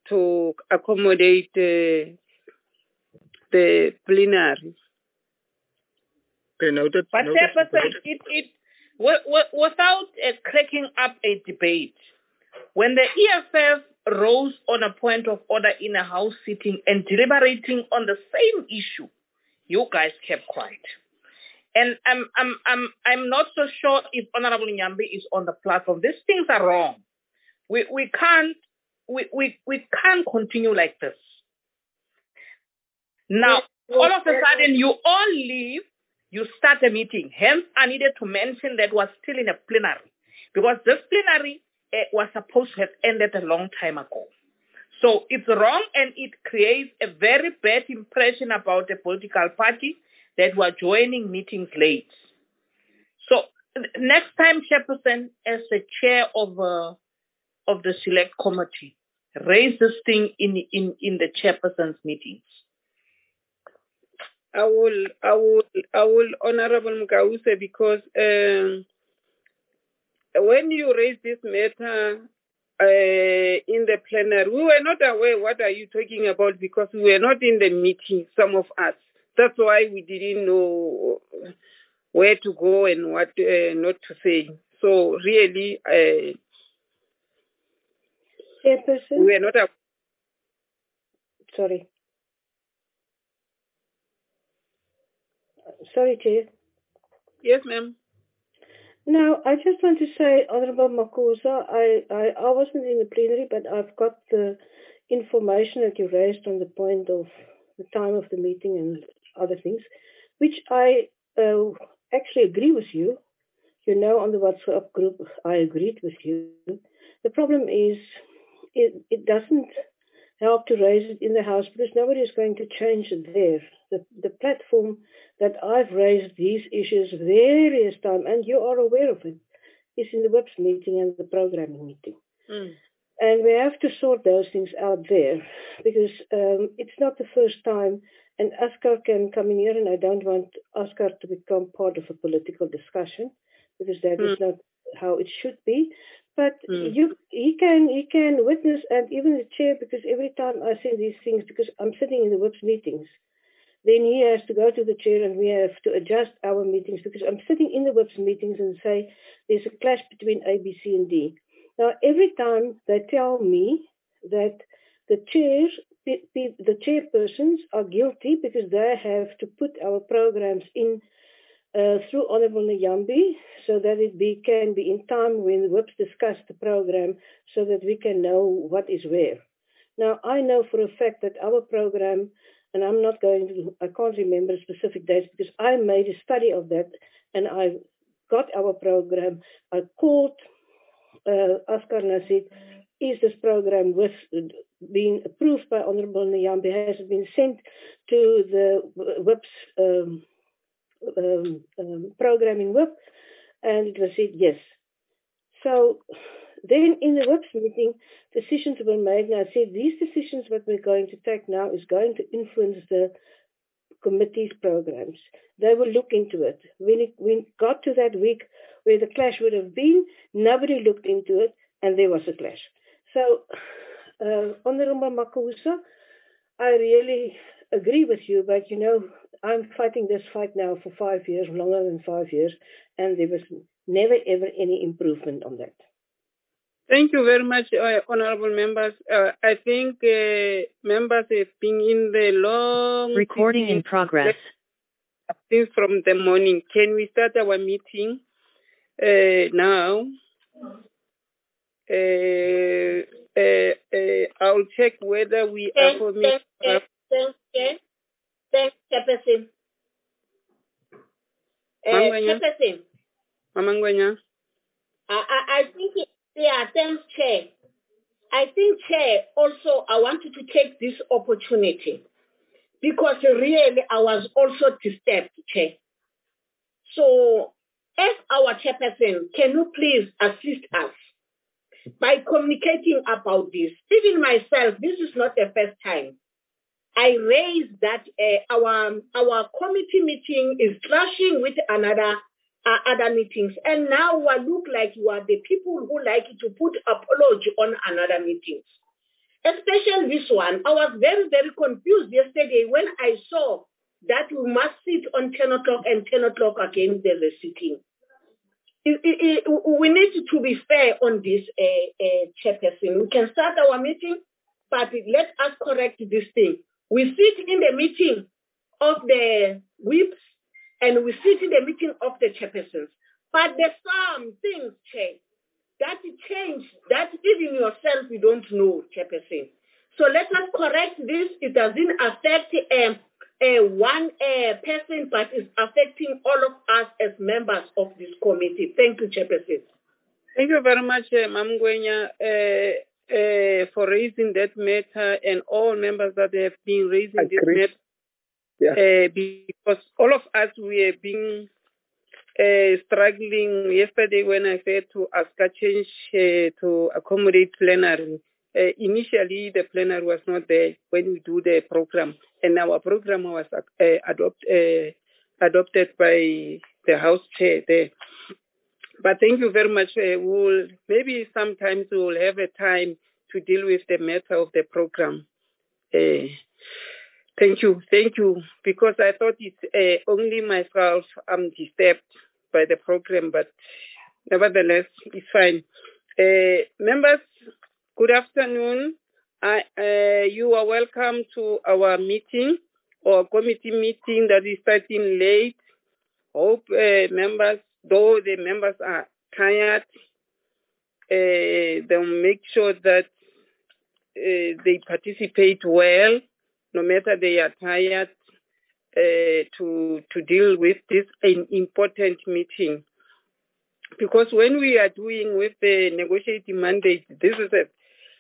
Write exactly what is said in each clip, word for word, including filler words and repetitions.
to accommodate uh, the plenary. Okay, noted. But noted. Chairperson, it, it, w- w- without uh, cracking up a debate, when the E F F rose on a point of order in a House sitting and deliberating on the same issue, you guys kept quiet. And I'm, I'm, I'm, I'm not so sure if Honorable Nyambi is on the platform. These things are wrong. We, we can't, we, we, we can't continue like this. Now, all of a sudden, you all leave, you start a meeting. Hence, I needed to mention that was still in a plenary, because this plenary uh, was supposed to have ended a long time ago. So it's wrong, and it creates a very bad impression about a political party that were joining meetings late. So next time, Chairperson, as the chair of uh, of the select committee, raise this thing in in in the chairperson's meetings. I will, I will, I will, Honorable Mukause, because um, when you raised this matter uh, in the plenary, we were not aware what are you talking about, because we were not in the meeting, some of us. That's why we didn't know where to go and what uh, not to say. So really, uh, Chairperson? we were not aware. Sorry. Sorry, Chair. Yes, ma'am. Now, I just want to say, Honorable Makuza, I, I, I wasn't in the plenary, but I've got the information that you raised on the point of the time of the meeting and other things, which I uh, actually agree with you. You know, on the WhatsApp group, I agreed with you. The problem is it, it doesn't help to raise it in the House because nobody is going to change it there. The, the platform that I've raised these issues various times, and you are aware of it, is in the W I P S meeting and the programming meeting. Mm. And we have to sort those things out there because um, it's not the first time, and Oscar can come in here, and I don't want Oscar to become part of a political discussion because that mm. is not how it should be. But mm. you, he can he can witness, and even the chair, because every time I say these things, because I'm sitting in the W I P S meetings, then he has to go to the chair and we have to adjust our meetings because I'm sitting in the W I P S meetings and say there's a clash between A, B, C, and D. Now, every time they tell me that the chairs, the chairpersons are guilty because they have to put our programs in uh, through Honourable Nyambi so that it be, can be in time when the W I P S discuss the program so that we can know what is where. Now, I know for a fact that our program, and I'm not going to, I can't remember specific dates because I made a study of that and I got our program. I called uh, Oscar Nasid, is this program with being approved by Honourable Nyambi? Has it been sent to the W I P S um, um, um, programming W I P S? And it was said yes. So then in the W I P S meeting, decisions were made, and I said these decisions that we're going to take now is going to influence the committee's programs. They will look into it. When it, when it got to that week where the clash would have been, nobody looked into it, and there was a clash. So, uh, Honourable Makusa, I really agree with you, but you know, I'm fighting this fight now for five years, longer than five years, and there was never ever any improvement on that. Thank you very much, uh, honourable members. Uh, I think uh, members have been in the long... Recording in progress. Since from the morning. Can we start our meeting uh, now? Uh, uh, uh, I'll check whether we thanks, are for me. Thanks, thanks, thanks, thanks, Chairperson. Uh, Chairperson. Mamangwenya. I, I, I think, it, yeah, thanks, Chair. I think, Chair, also I wanted to take this opportunity because really I was also disturbed, Chair. So, as our Chairperson, can you please assist us by communicating about this? Even myself, this is not the first time. I raised that uh, our our committee meeting is clashing with another uh, other meetings, and now I look like you are the people who like to put apology on another meetings. especially this one. I was very, very confused yesterday when I saw that we must sit on ten o'clock and ten o'clock again there's a sitting. It, it, it, we need to be fair on this, uh, uh, chairperson. We can start our meeting, but let us correct this thing. We sit in the meeting of the whips and we sit in the meeting of the chairpersons. But there's some things, Chair, that change, that even yourself you don't know, chairperson. So let us correct this. It doesn't affect um, uh, one uh, person, but it's affecting all of us as members of this committee. Thank you, chairperson. Thank you very much, uh, Mam Gwenya, uh, uh, for raising that matter, and all members that have been raising Agreed. this matter. Yeah. Uh, because all of us, we have been uh, struggling yesterday when I said to ask a change uh, to accommodate plenary. Uh, initially, the plenary was not there when we do the program, and our program was uh, adopt, uh, adopted by the House Chair there. But thank you very much. Uh, we'll, maybe sometimes we will have a time to deal with the matter of the program. Uh, thank you, thank you, because I thought it's uh, only myself I'm disturbed by the program, but nevertheless, it's fine. Uh, members, good afternoon. I, uh, you are welcome to our meeting, or committee meeting that is starting late. Hope uh, members, though the members are tired, uh, they'll make sure that uh, they participate well, no matter they are tired, uh, to to deal with this an important meeting. Because when we are doing with the negotiating mandate, this is a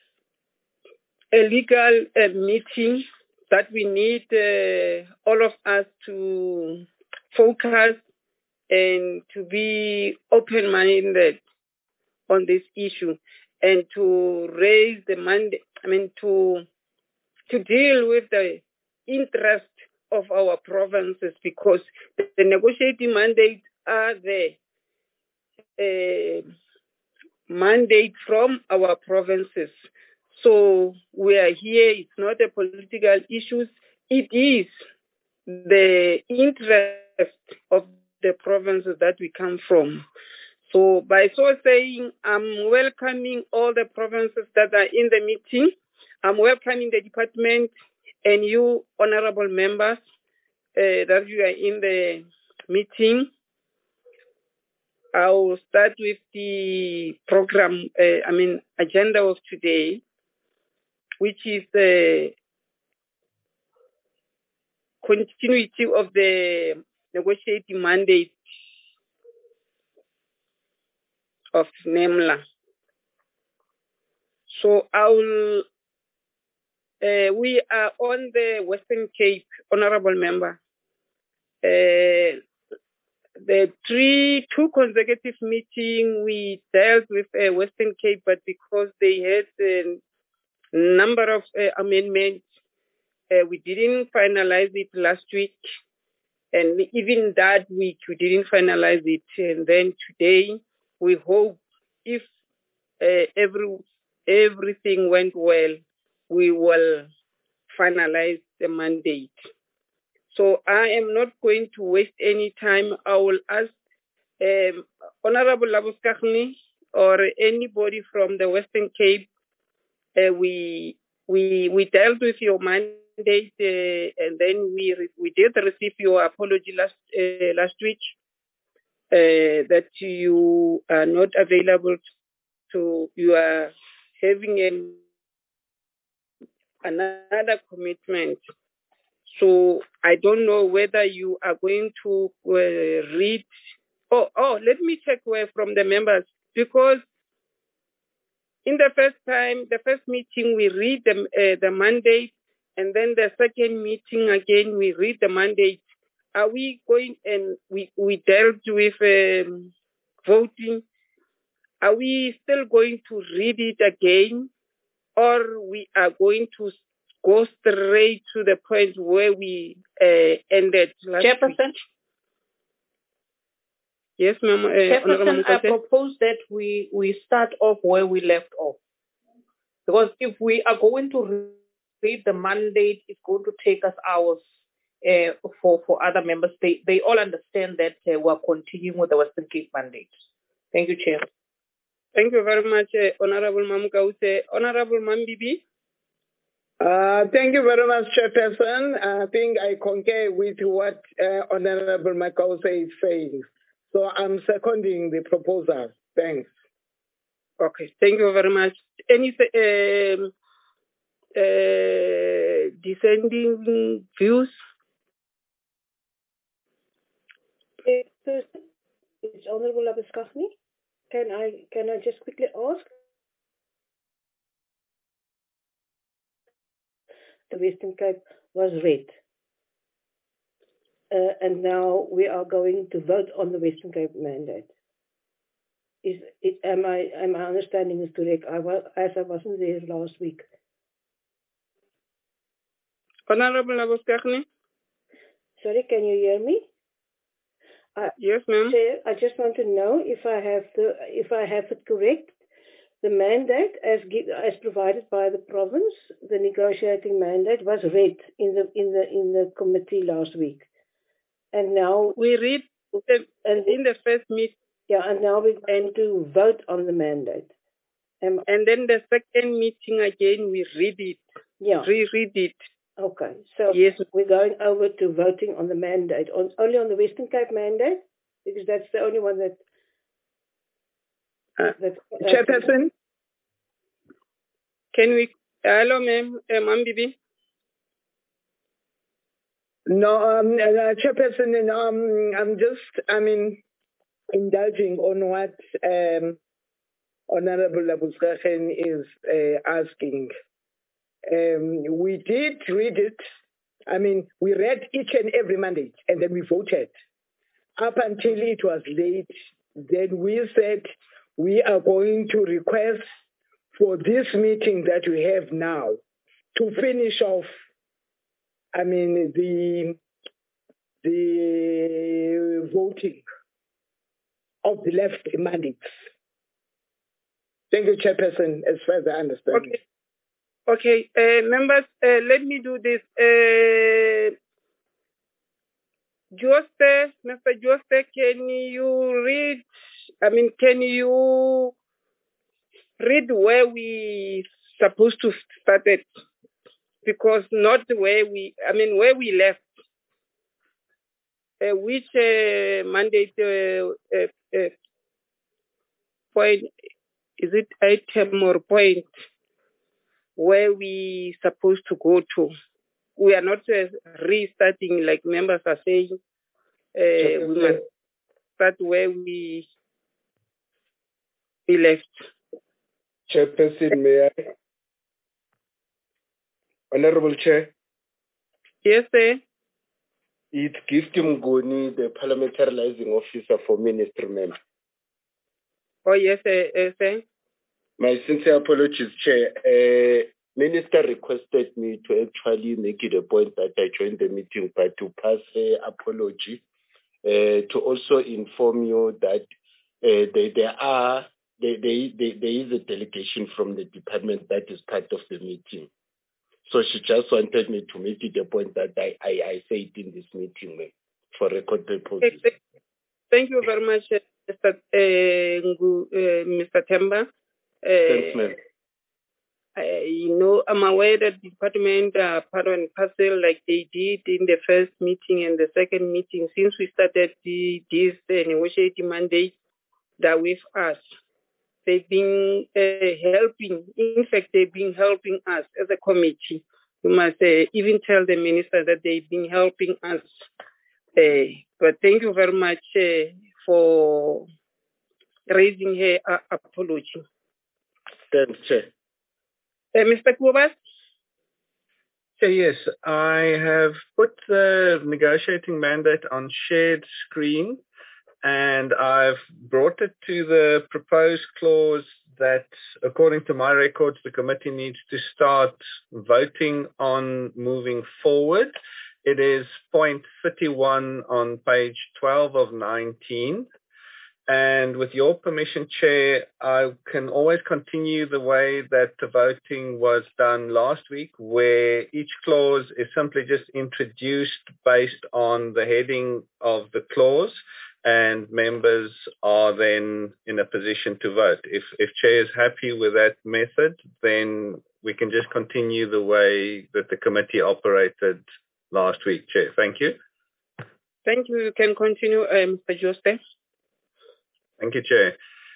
a legal uh, meeting that we need uh, all of us to focus and to be open-minded on this issue, and to raise the mandate, I mean, to to deal with the interest of our provinces, because the negotiating mandates are the uh, mandate from our provinces. So we are here, it's not a political issue, it is the interest of the provinces that we come from. So by so saying, I'm welcoming all the provinces that are in the meeting. I'm welcoming the department and you, honorable members, uh, that you are in the meeting. I'll start with the program, uh, I mean, agenda of today, which is the continuity of the negotiating mandate of NEMLA. So I will, uh, we are on the Western Cape, honorable member. Uh, the three, two consecutive meetings we dealt with uh, Western Cape, but because they had a number of uh, amendments, uh, we didn't finalize it last week. And even that week, we didn't finalize it. And then today, we hope if uh, every everything went well, we will finalize the mandate. So I am not going to waste any time. I will ask um, Honorable Labuskaghni or anybody from the Western Cape. Uh, we we we dealt with your mandate, uh, and then we re- we did receive your apology last uh, last week uh, that you are not available to, you are having an, another commitment. So I don't know whether you are going to uh, read. Oh, oh, let me check where from the members, because in the first time, the first meeting, we read the, uh, the mandate, and then the second meeting again, we read the mandate. Are we going, and we, we dealt with um, voting, are we still going to read it again, or we are going to go straight to the point where we uh, ended last Chairperson? week? Yes, ma'am. Uh, Chairperson, I propose that we, we start off where we left off. Because if we are going to read the mandate, it's going to take us hours uh, for, for other members. They, they all understand that uh, we're continuing with the Western Cape mandate. Thank you, Chair. Thank you very much, uh, Honorable Mamkause. Honorable Mambibi. Uh, thank you very much, Chairperson. I think I concur with what uh, Honorable Makause is saying. So I'm seconding the proposal. Thanks. Okay, thank you very much. Any um, uh, dissenting views? First, it's Honorable Labuschagne. Can I can I just quickly ask? The Western Cape was read. Uh, and now we are going to vote on the Western Cape mandate. Is it, am I am I understanding this correct? I was, as I wasn't there last week. Honorable Labuschagne. Sorry, can you hear me? I, yes, ma'am. Chair, I just want to know if I have the if I have it correct. The mandate, as as provided by the province, the negotiating mandate was read in the in the in the committee last week, and now we read the, and in the first meeting. Yeah, and now we're going to vote on the mandate. Um, and then the second meeting again, we read it. Yeah. Reread it. Okay. So yes. We're going over to voting on the mandate, on, only on the Western Cape mandate, because that's the only one that... Uh, that's, uh, Chairperson? Can we... Hello, ma'am. Uh, Ma'am Bibi? No, um, uh, Chairperson, um, I'm just, I mean... indulging on what um, Honorable Labuschagne is uh, asking. Um, we did read it. I mean, we read each and every mandate, and then we voted. Up until it was late, then we said we are going to request for this meeting that we have now to finish off, I mean, the, the voting of the left mandates. Thank you, Chairperson, as far as I understand. Okay, okay. Uh, members, uh, let me do this. Uh, Jooste, Mister Jooste, can you read, I mean, can you read where we supposed to start it? Because not where we, I mean, where we left. Uh, which uh, mandate uh, uh, uh, point, is it item or point where we supposed to go to? We are not uh, restarting like members are saying. Uh, we must start where we, we left. Chairperson, may I? Honorable Chair. Yes, sir. It's Gifty Mngoni, the parliamentarizing officer for Ministry Member. Oh, yes, sir. Yes, sir. My sincere apologies, Chair. Uh, Minister requested me to actually make it a point that I joined the meeting, but to pass an apology, uh, to also inform you that uh, they, there are they, they, they, there is a delegation from the department that is part of the meeting. So she just wanted me to make it a point that I, I, I say it in this meeting, ma'am, for record purposes. Thank you very much, Mister Uh, Ngu, uh, Mister Temba. Uh, Thanks, ma'am. Uh, you know, I'm aware that the department are part and parcel like they did in the first meeting and the second meeting. Since we started the, this uh, negotiating mandate that with us, they've been uh, helping. In fact, they've been helping us as a committee. We must uh, even tell the minister that they've been helping us. Uh, but thank you very much uh, for raising her uh, apology. Thanks, Chair. Uh, Mister Kubas? Yes, I have put the negotiating mandate on shared screen, and I've brought it to the proposed clause that, according to my records, the committee needs to start voting on moving forward. It is point thirty-one on page twelve of nineteen. And with your permission, Chair, I can always continue the way that the voting was done last week, where each clause is simply just introduced based on the heading of the clause, and members are then in a position to vote. If, if Chair is happy with that method, then we can just continue the way that the committee operated last week, Chair. Thank you. Thank you. You can continue, uh, Mister Joseph. Thank you, Chair.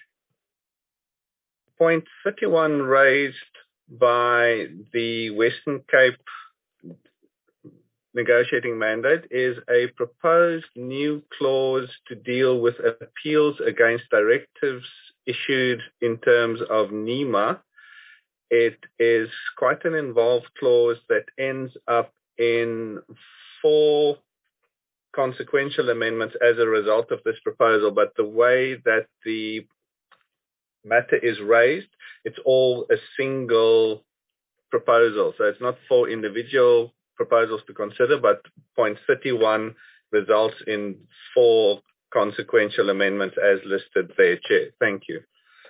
Point thirty-one raised by the Western Cape negotiating mandate is a proposed new clause to deal with appeals against directives issued in terms of NEMA. It is quite an involved clause that ends up in four consequential amendments as a result of this proposal, but the way that the matter is raised, it's all a single proposal. So it's not four individual proposals to consider, but point thirty-one results in four consequential amendments as listed there, Chair. Thank you.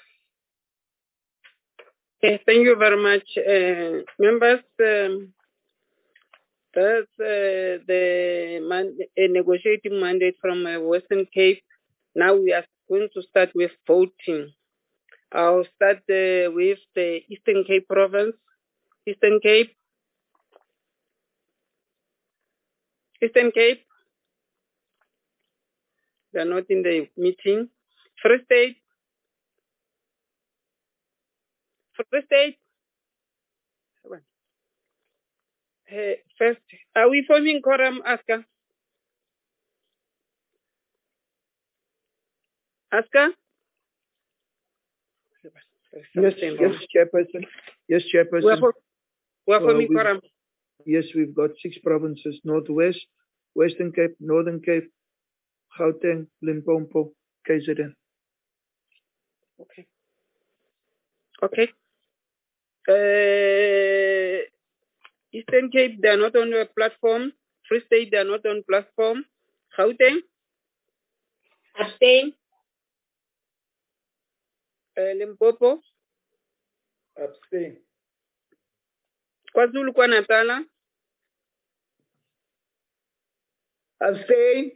Okay, thank you very much, uh, members. Um, That's uh, the man, a negotiating mandate from uh, Western Cape. Now we are going to start with voting. I'll start uh, with the Eastern Cape province. Eastern Cape. Eastern Cape. They are not in the meeting. Free State. Free State. Uh, first, are we forming quorum, Aska? Aska? Yes, yes, Chairperson. Yes, Chairperson. We're, for, we're forming uh, quorum. Yes, we've got six provinces: Northwest, Western Cape, Northern Cape, Gauteng, Limpopo, K Z N. Okay. Okay. Uh, Eastern Cape, they are not on the platform. Free State, they are not on platform. Gauteng? Abstain. Uh, Limpopo? Abstain. KwaZulu, KwaNatala? Abstain.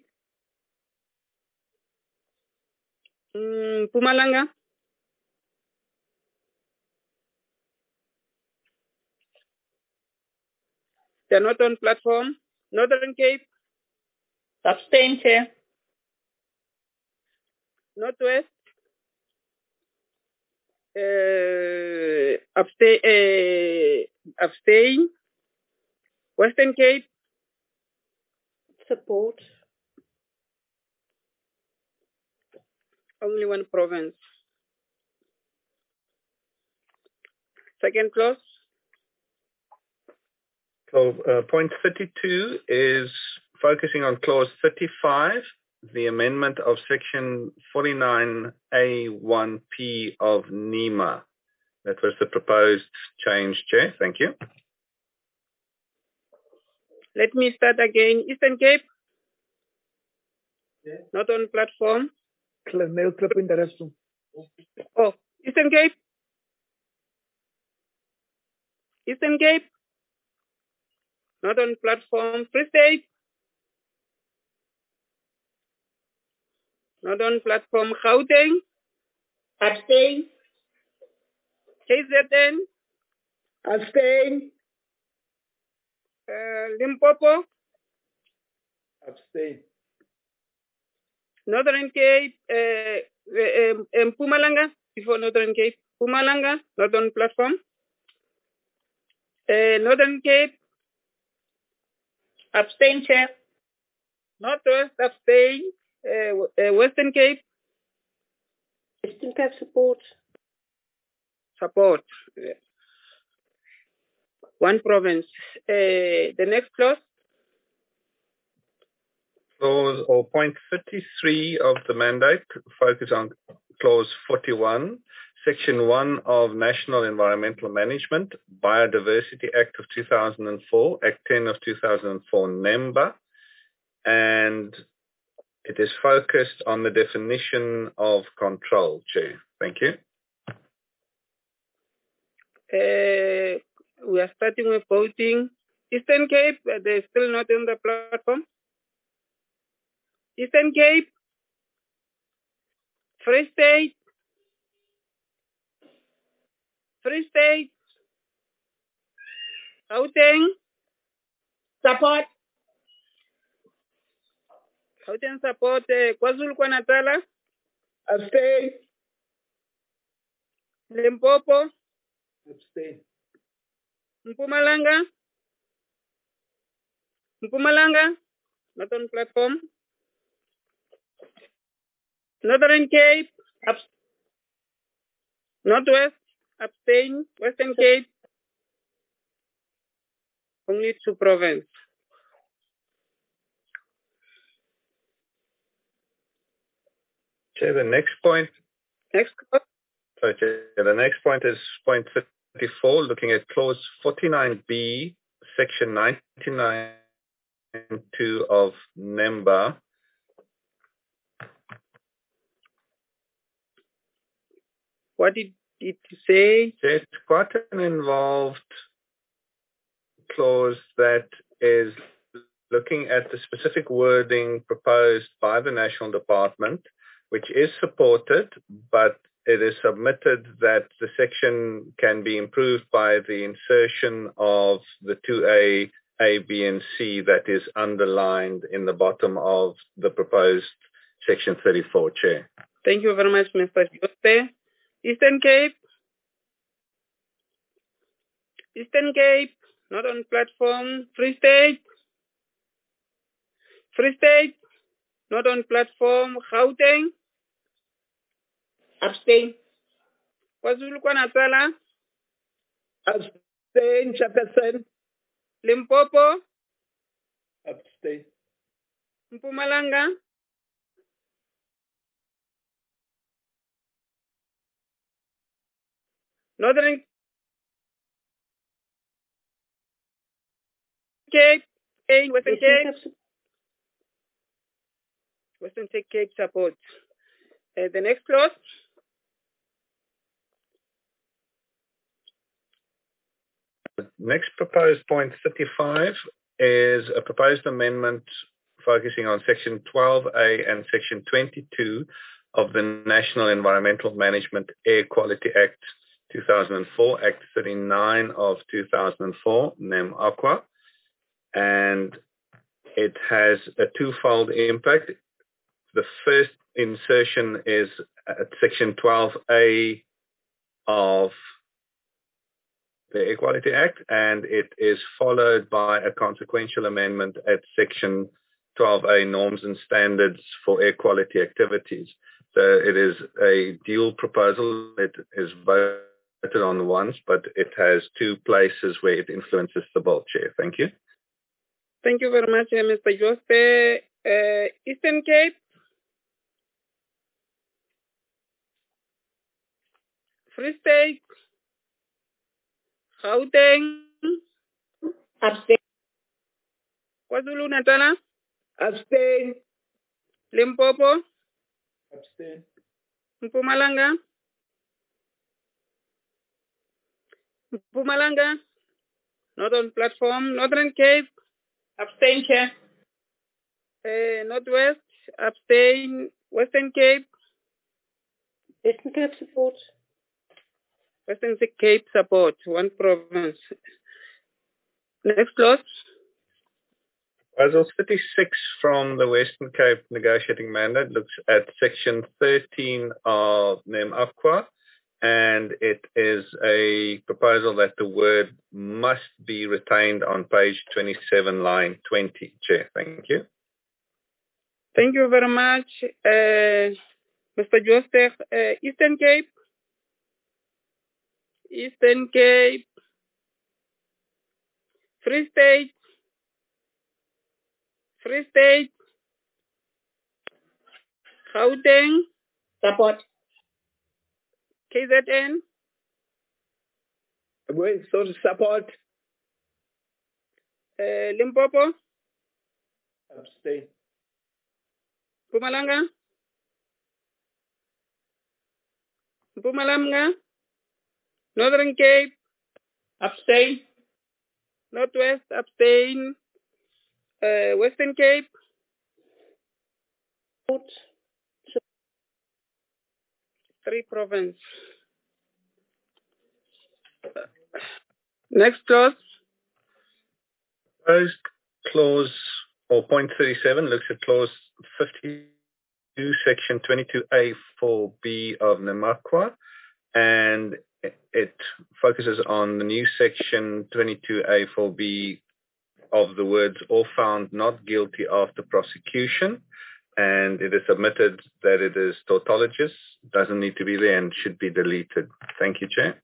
Mm, Mpumalanga? They're not on platform. Northern Cape? Abstain, Chair. Northwest? Uh, abstain, uh, abstain. Western Cape? Support. Only one province. Second clause? So, uh, point thirty-two is focusing on clause thirty-five, the amendment of section forty-nine A one P of NEMA. That was the proposed change, Chair. Thank you. Let me start again. Eastern Cape? Yeah. Not on platform. Mail clip in the restroom. Oh, Eastern Cape? Eastern Cape? Not on platform. Free State? Not on platform. Gauteng? Abstain. K Z N? Abstain. Uh, Limpopo? Abstain. Northern Cape? Uh, uh, um, Mpumalanga? Before Northern Cape? Mpumalanga? Not on platform. Uh, Northern Cape? Abstain, Chair. Northwest? Abstain. Uh, uh, Western Cape? Western Cape support. Support. Uh, one province. Uh, the next clause? Clause or point thirty-three of the mandate focus on clause forty-one, section one of National Environmental Management, Biodiversity Act of two thousand four, Act ten of two thousand four, NEMBA, and It is focused on the definition of control, Chair. Thank you. Uh, we are starting with voting. Eastern Cape, uh, they're still not on the platform. Eastern Cape, Free State, Free State, Gauteng, Support. Gauteng support, uh, KwaZulu-Natal, Abstain. Limpopo, Abstain. Mpumalanga, Mpumalanga, not on platform. Northern Cape, abs- Northwest, abstain. Western Cape, only two province. Chair, the next point. Next clause. Sorry, Chair, the next point is point thirty-four, looking at clause forty-nine B, section ninety-nine point two of NEMBA. What did it say? It's quite an involved clause that is looking at the specific wording proposed by the National Department, which is supported, but it is submitted that the section can be improved by the insertion of the two A, A, B, and C that is underlined in the bottom of the proposed section thirty-four, Chair. Thank you very much, Mister Jose. Eastern Cape. Eastern Cape, not on platform. Free State. Free State, not on platform. Gauteng. Abstain. KwaZulu-Natal. Abstain, Chairperson. Limpopo. Abstain. Mpumalanga. Northern Cape. Western Cape. Western Cape support. Uh, the next clause. The next proposed point thirty-five is a proposed amendment focusing on section twelve A and section twenty-two of the National Environmental Management Air Quality Act two thousand four, Act thirty-nine of two thousand four, NEM-AQUA, and it has a twofold impact. The first insertion is at section twelve A of the Air Quality Act, and it is followed by a consequential amendment at section twelve A, Norms and Standards for Air Quality Activities. So it is a dual proposal. It is voted on once, but it has two places where it influences the board, Chair. Thank you. Thank you very much, uh, Mister Jose. Uh, Eastern Cape. Free State. Gauteng. Abstain. KwaZulu-Natal. Abstain. Limpopo. Abstain. Mpumalanga. Mpumalanga. Not on platform. Northern Cape. Abstain, Chair. Uh, Northwest. Abstain. Western Cape. Western Cape support. Western Cape support. One province. Next clause. Proposal thirty-six from the Western Cape negotiating mandate looks at section thirteen of NEM-AQUA, and it is a proposal that the word must be retained on page twenty-seven, line twenty. Chair, thank you. Thank you very much, uh, Mister Joseph. Uh, Eastern Cape. Eastern Cape. Free State. Free State. Gauteng. Support. K Z N. Wait, so support. Uh, Limpopo. Abstain. Mpumalanga? Mpumalanga? Northern Cape? Abstain. Northwest, abstain. Uh, Western Cape? Support. Three province. Next clause. Proposed clause or point thirty-seven looks at clause fifty-two, section twenty-two A four B of NAMAQA, and it focuses on the new section twenty-two A four B of the words "or found not guilty after prosecution," and it is submitted that it is tautologous, doesn't need to be there, and should be deleted. Thank you, Chair.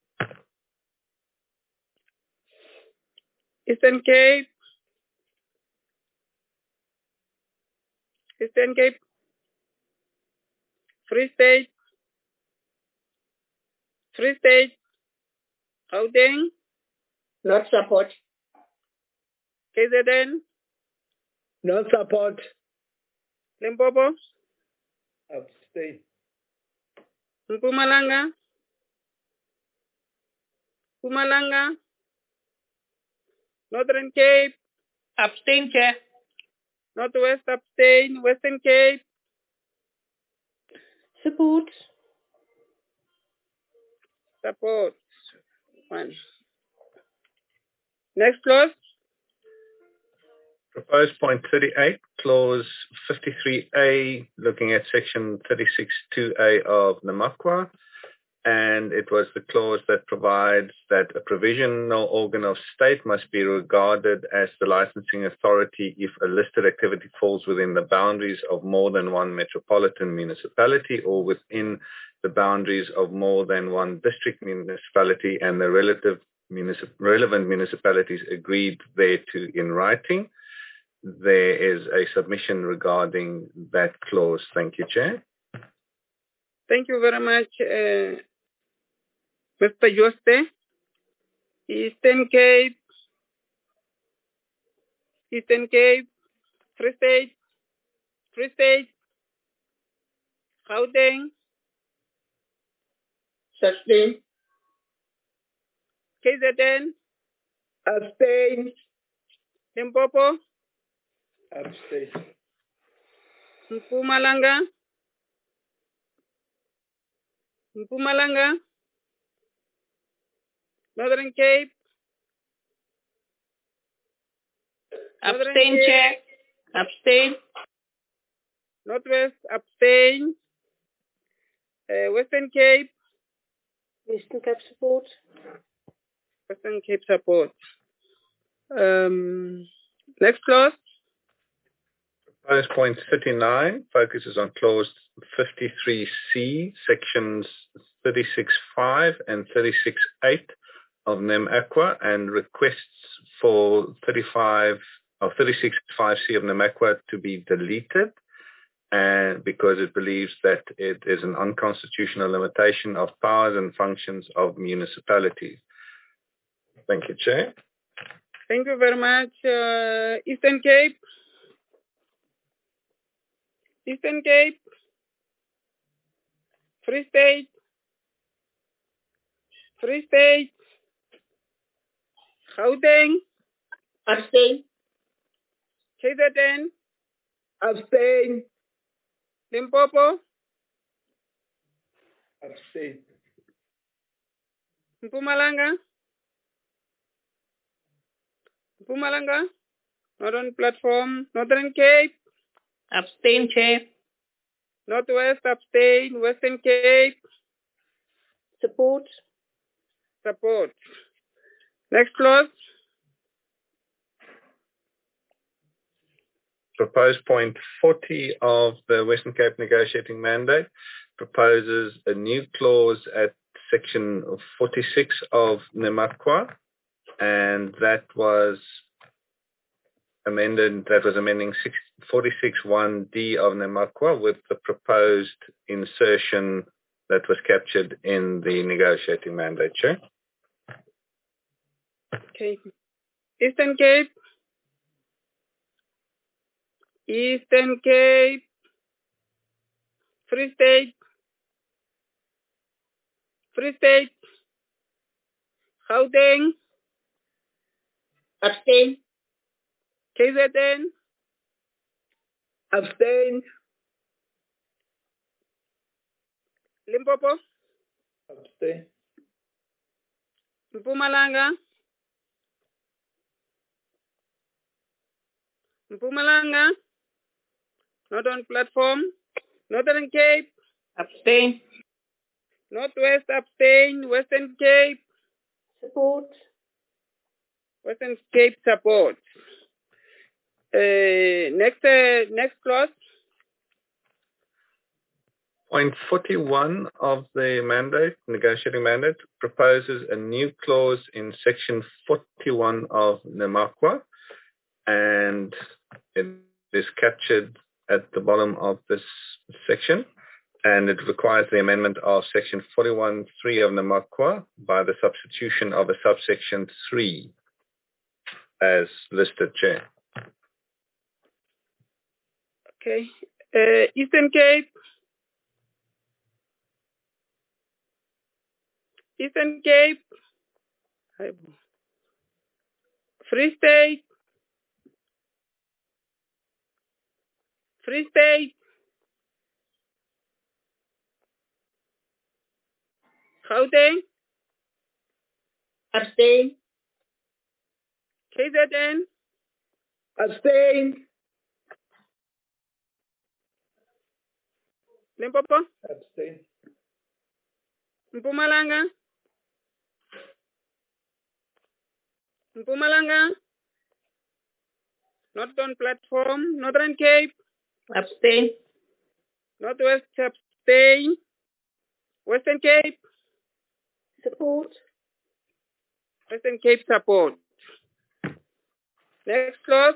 Eastern Cape? Eastern Cape? Free State? Free State? Gauteng? Not support. K Z N? Not support. Limpopo? Abstain. Mpumalanga? Mpumalanga? Northern Cape? Abstain, Chair. Northwest, abstain. Western Cape? Support. Support. One. Next clause. Proposed point thirty-eight, clause fifty-three A, looking at section thirty-six two A of NAMAQA, and it was the clause that provides that a provisional organ of state must be regarded as the licensing authority if a listed activity falls within the boundaries of more than one metropolitan municipality or within the boundaries of more than one district municipality and the relative municip- relevant municipalities agreed thereto in writing. There is a submission regarding that clause. Thank you, Chair. Thank you very much, uh, Mister Jooste. Eastern Cape, Eastern Cape, Free State, Free State, Gauteng, Sustain. K Z N, Abstain. Limpopo, Abstain. Mpumalanga, Mpumalanga, Northern Cape, Northern Abstain, Cape, Chair. Abstain. Northwest, abstain. Uh, Western Cape, Eastern Cape support. Western Cape support. Um, next clause. Proposed point thirty-nine focuses on clause fifty-three C, sections thirty-six five and thirty-six eight of NAMAQA, and requests for thirty-five or thirty-six five C of NAMAQA to be deleted, and because it believes that it is an unconstitutional limitation of powers and functions of municipalities. Thank you, Chair. Thank you very much. Uh, Eastern Cape. Eastern Cape. Free State. Free State. Gauteng. Abstain. K Z N. Abstain. Limpopo. Abstain. Mpumalanga. Mpumalanga. Northern Platform. Northern Cape. Abstain, Chair. Northwest, abstain. Western Cape. Support. Support. Next clause. Proposed point forty of the Western Cape negotiating mandate proposes a new clause at section forty-six of NAMAQA, and that was amended, that was amending forty-six one D of NAMAQA with the proposed insertion that was captured in the negotiating mandate, Chair. Okay. Eastern Cape. Eastern Cape. Free State, Free State, Gauteng, Abstain. K Z N, Abstain. Limpopo, Abstain. Mpumalanga, Mpumalanga, not on platform. Northern Cape, Abstain. Northwest abstain. Western Cape, Support. Western Cape support. Uh, next, uh, next clause. Point forty-one of the mandate, negotiating mandate, proposes a new clause in section forty-one of NEMAQUA, and it is captured at the bottom of this section, and it requires the amendment of section forty-one point three of NEMAQUA by the substitution of a subsection three as listed, Chair. Okay. Uh, Eastern Cape, Eastern Cape, Free State, Free State, Gauteng, Abstain. K Z N, Abstain. Limpopo, Abstain. Mpumalanga, Mpumalanga, not on platform. Northern Cape, Abstain. Northwest abstain. Western Cape, Support. Western Cape support. Next clause.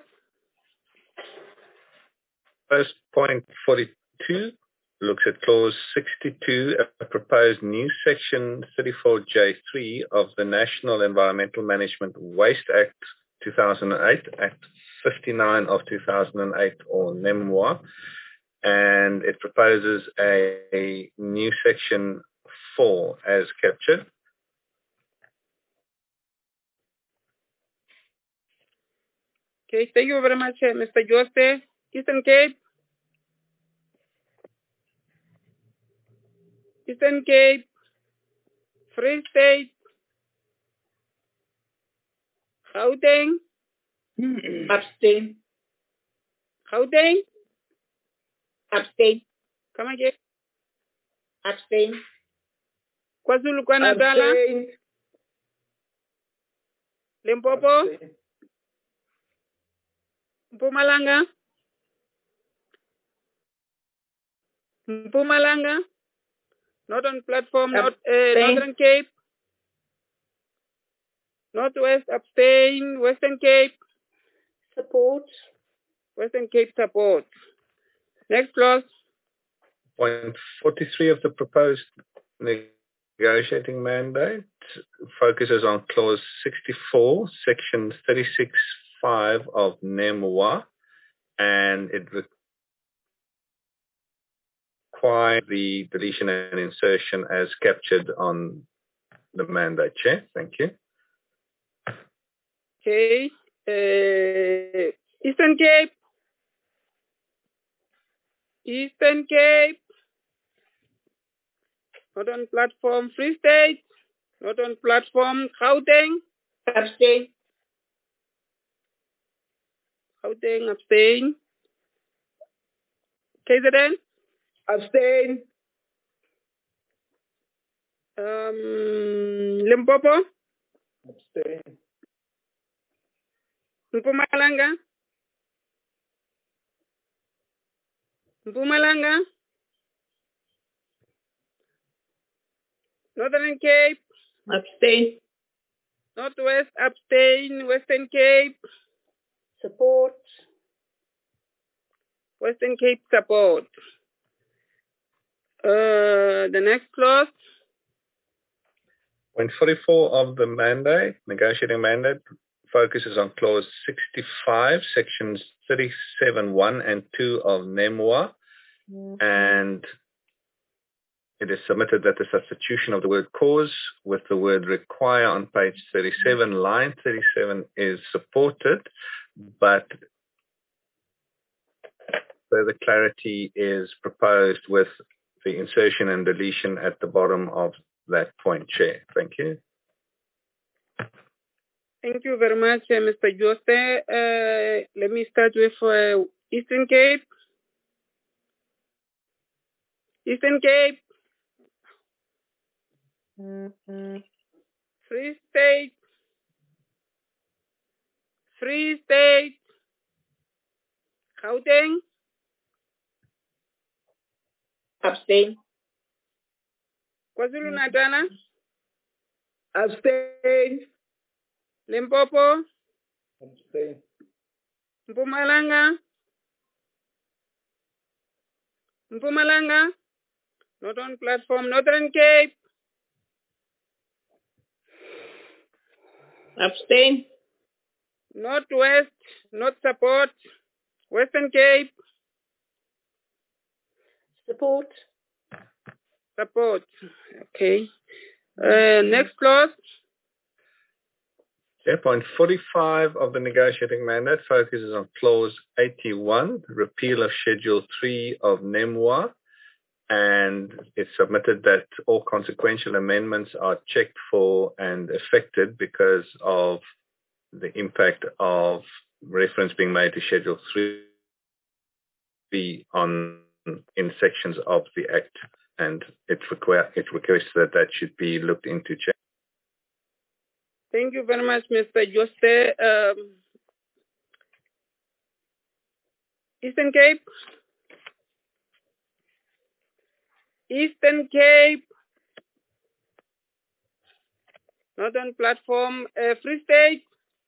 First point forty-two looks at clause sixty-two, a proposed new section thirty-four J three of the National Environmental Management Waste Act two thousand eight, Act fifty-nine of two thousand eight, or NEMWA, and it proposes a, a new section four as captured. Okay, thank you very much, uh, Mister Jose. Eastern Cape, Eastern Cape, Free State, Gauteng, Abstain. Gauteng, Abstain. come again. Abstain. KwaZulu-Natal, Abstain. Limpopo, Abstain. Mpumalanga, Mpumalanga, not on platform, not uh, Abstain. Northern Cape, Northwest abstain. Western Cape, Support. Western Cape support. Next clause. Point forty-three of the proposed negotiating mandate focuses on clause sixty-four, section thirty-six point five of NEMWA, and it requires the deletion and insertion as captured on the mandate, Chair. Thank you. Okay. Uh, Eastern Cape, Eastern Cape, not on platform. Free State, not on platform. Gauteng, Abstain. Gauteng abstain. K Z N, Abstain. um, Limpopo, Abstain. Mpumalanga, Mpumalanga, Northern Cape, Abstain. Northwest abstain. Western Cape, Support. Western Cape support. Uh, the next clause. Point forty-four of the mandate, negotiating mandate, focuses on clause sixty-five, sections thirty-seven point one and two of NEMWA, mm-hmm. and it is submitted that the substitution of the word cause with the word require on page thirty-seven, line thirty-seven is supported, but further clarity is proposed with the insertion and deletion at the bottom of that point, Chair. Thank you. Thank you very much, uh, Mister Jose. Uh, let me start with uh, Eastern Cape. Eastern Cape. Mm-hmm. Free State. Free State. Gauteng. Abstain. KwaZulu-Natal. Abstain. Limpopo. Abstain. Mpumalanga. Mpumalanga. Not on platform. Northern Cape. Abstain. Northwest. Not support. Western Cape. Support. Support. Okay. Uh, next clause. Okay, point forty-five of the negotiating mandate focuses on clause eighty-one, repeal of schedule three of NEMWA, and it's submitted that all consequential amendments are checked for and affected because of the impact of reference being made to schedule three on in sections of the Act, and it, require, it requests that that should be looked into. Chair. Thank you very much, Mister Jose. Um, Eastern Cape. Eastern Cape. Northern Platform. Uh, Free State.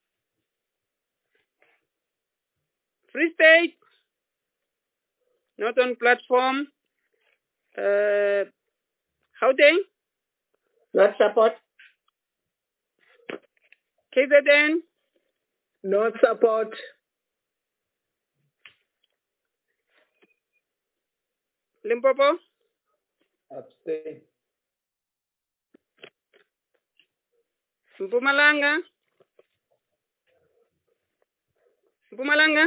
Free State. Northern Platform. Uh, Gauteng. Not support. K Z N. Not support. Limpopo. Abstain. Mpumalanga. Mpumalanga.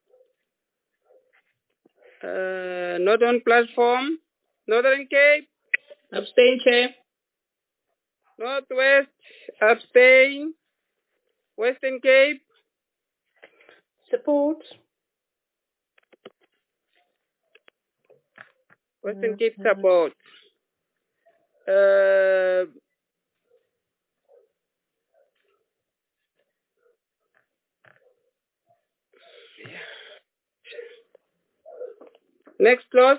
Uh, Northern Platform. Northern Cape. Abstain, Chair. Northwest. Abstain. Western Cape. Support. Western Cape support. Uh, next clause.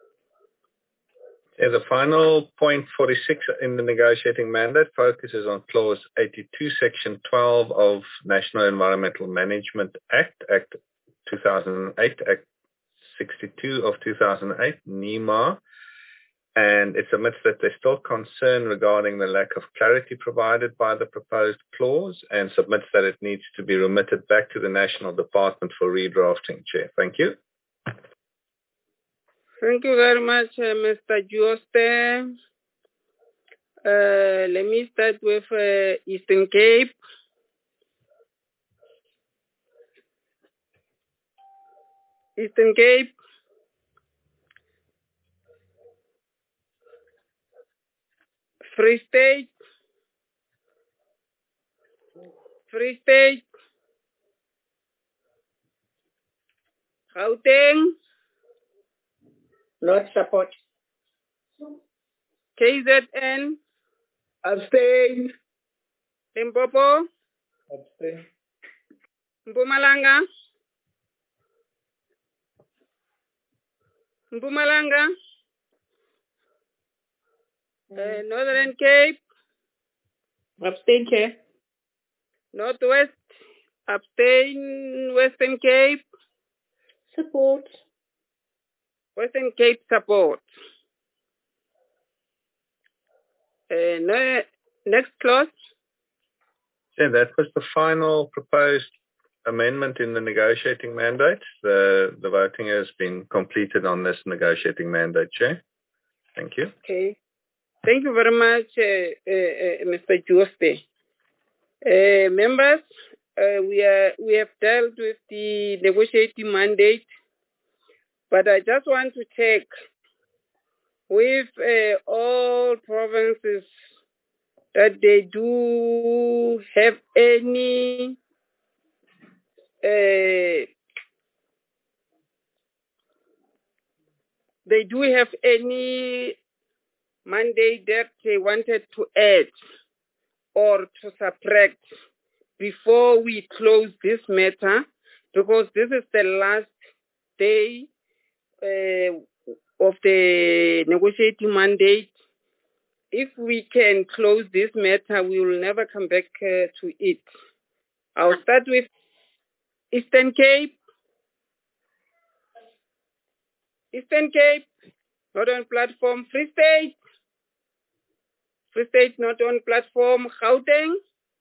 Yeah, the final point forty-six in the negotiating mandate focuses on clause eighty-two, section twelve of National Environmental Management Act, Act two thousand eight, Act sixty-two of two thousand eight, NEMA, and it submits that there's still concern regarding the lack of clarity provided by the proposed clause and submits that it needs to be remitted back to the National Department for redrafting, Chair. Thank you. Thank you very much, uh, Mister Jose. Uh, let me start with uh, Eastern Cape. Eastern Cape. Free State. Free State. Gauteng. Not support. K Z N. Abstain. Limpopo. Abstain. Mpumalanga. Mpumalanga. Uh, Northern Cape. Abstain, Chair. Northwest. Abstain. Western Cape. Support. Western Cape support. Uh, no, next clause. Yeah, that was the final proposed amendment in the negotiating mandate. The, the voting has been completed on this negotiating mandate, Chair. Thank you. Okay. Thank you very much, uh, uh, uh, Mister Jooste. Uh, members, uh, we are we have dealt with the negotiating mandate, but I just want to check with uh, all provinces that they do have any uh, they do have any mandate that they wanted to add or to subtract before we close this matter, because this is the last day uh, of the negotiating mandate. If we can close this matter, we will never come back uh, to it. I'll start with Eastern Cape. Eastern Cape, not on platform. Free State. Free State, not on platform. Gauteng.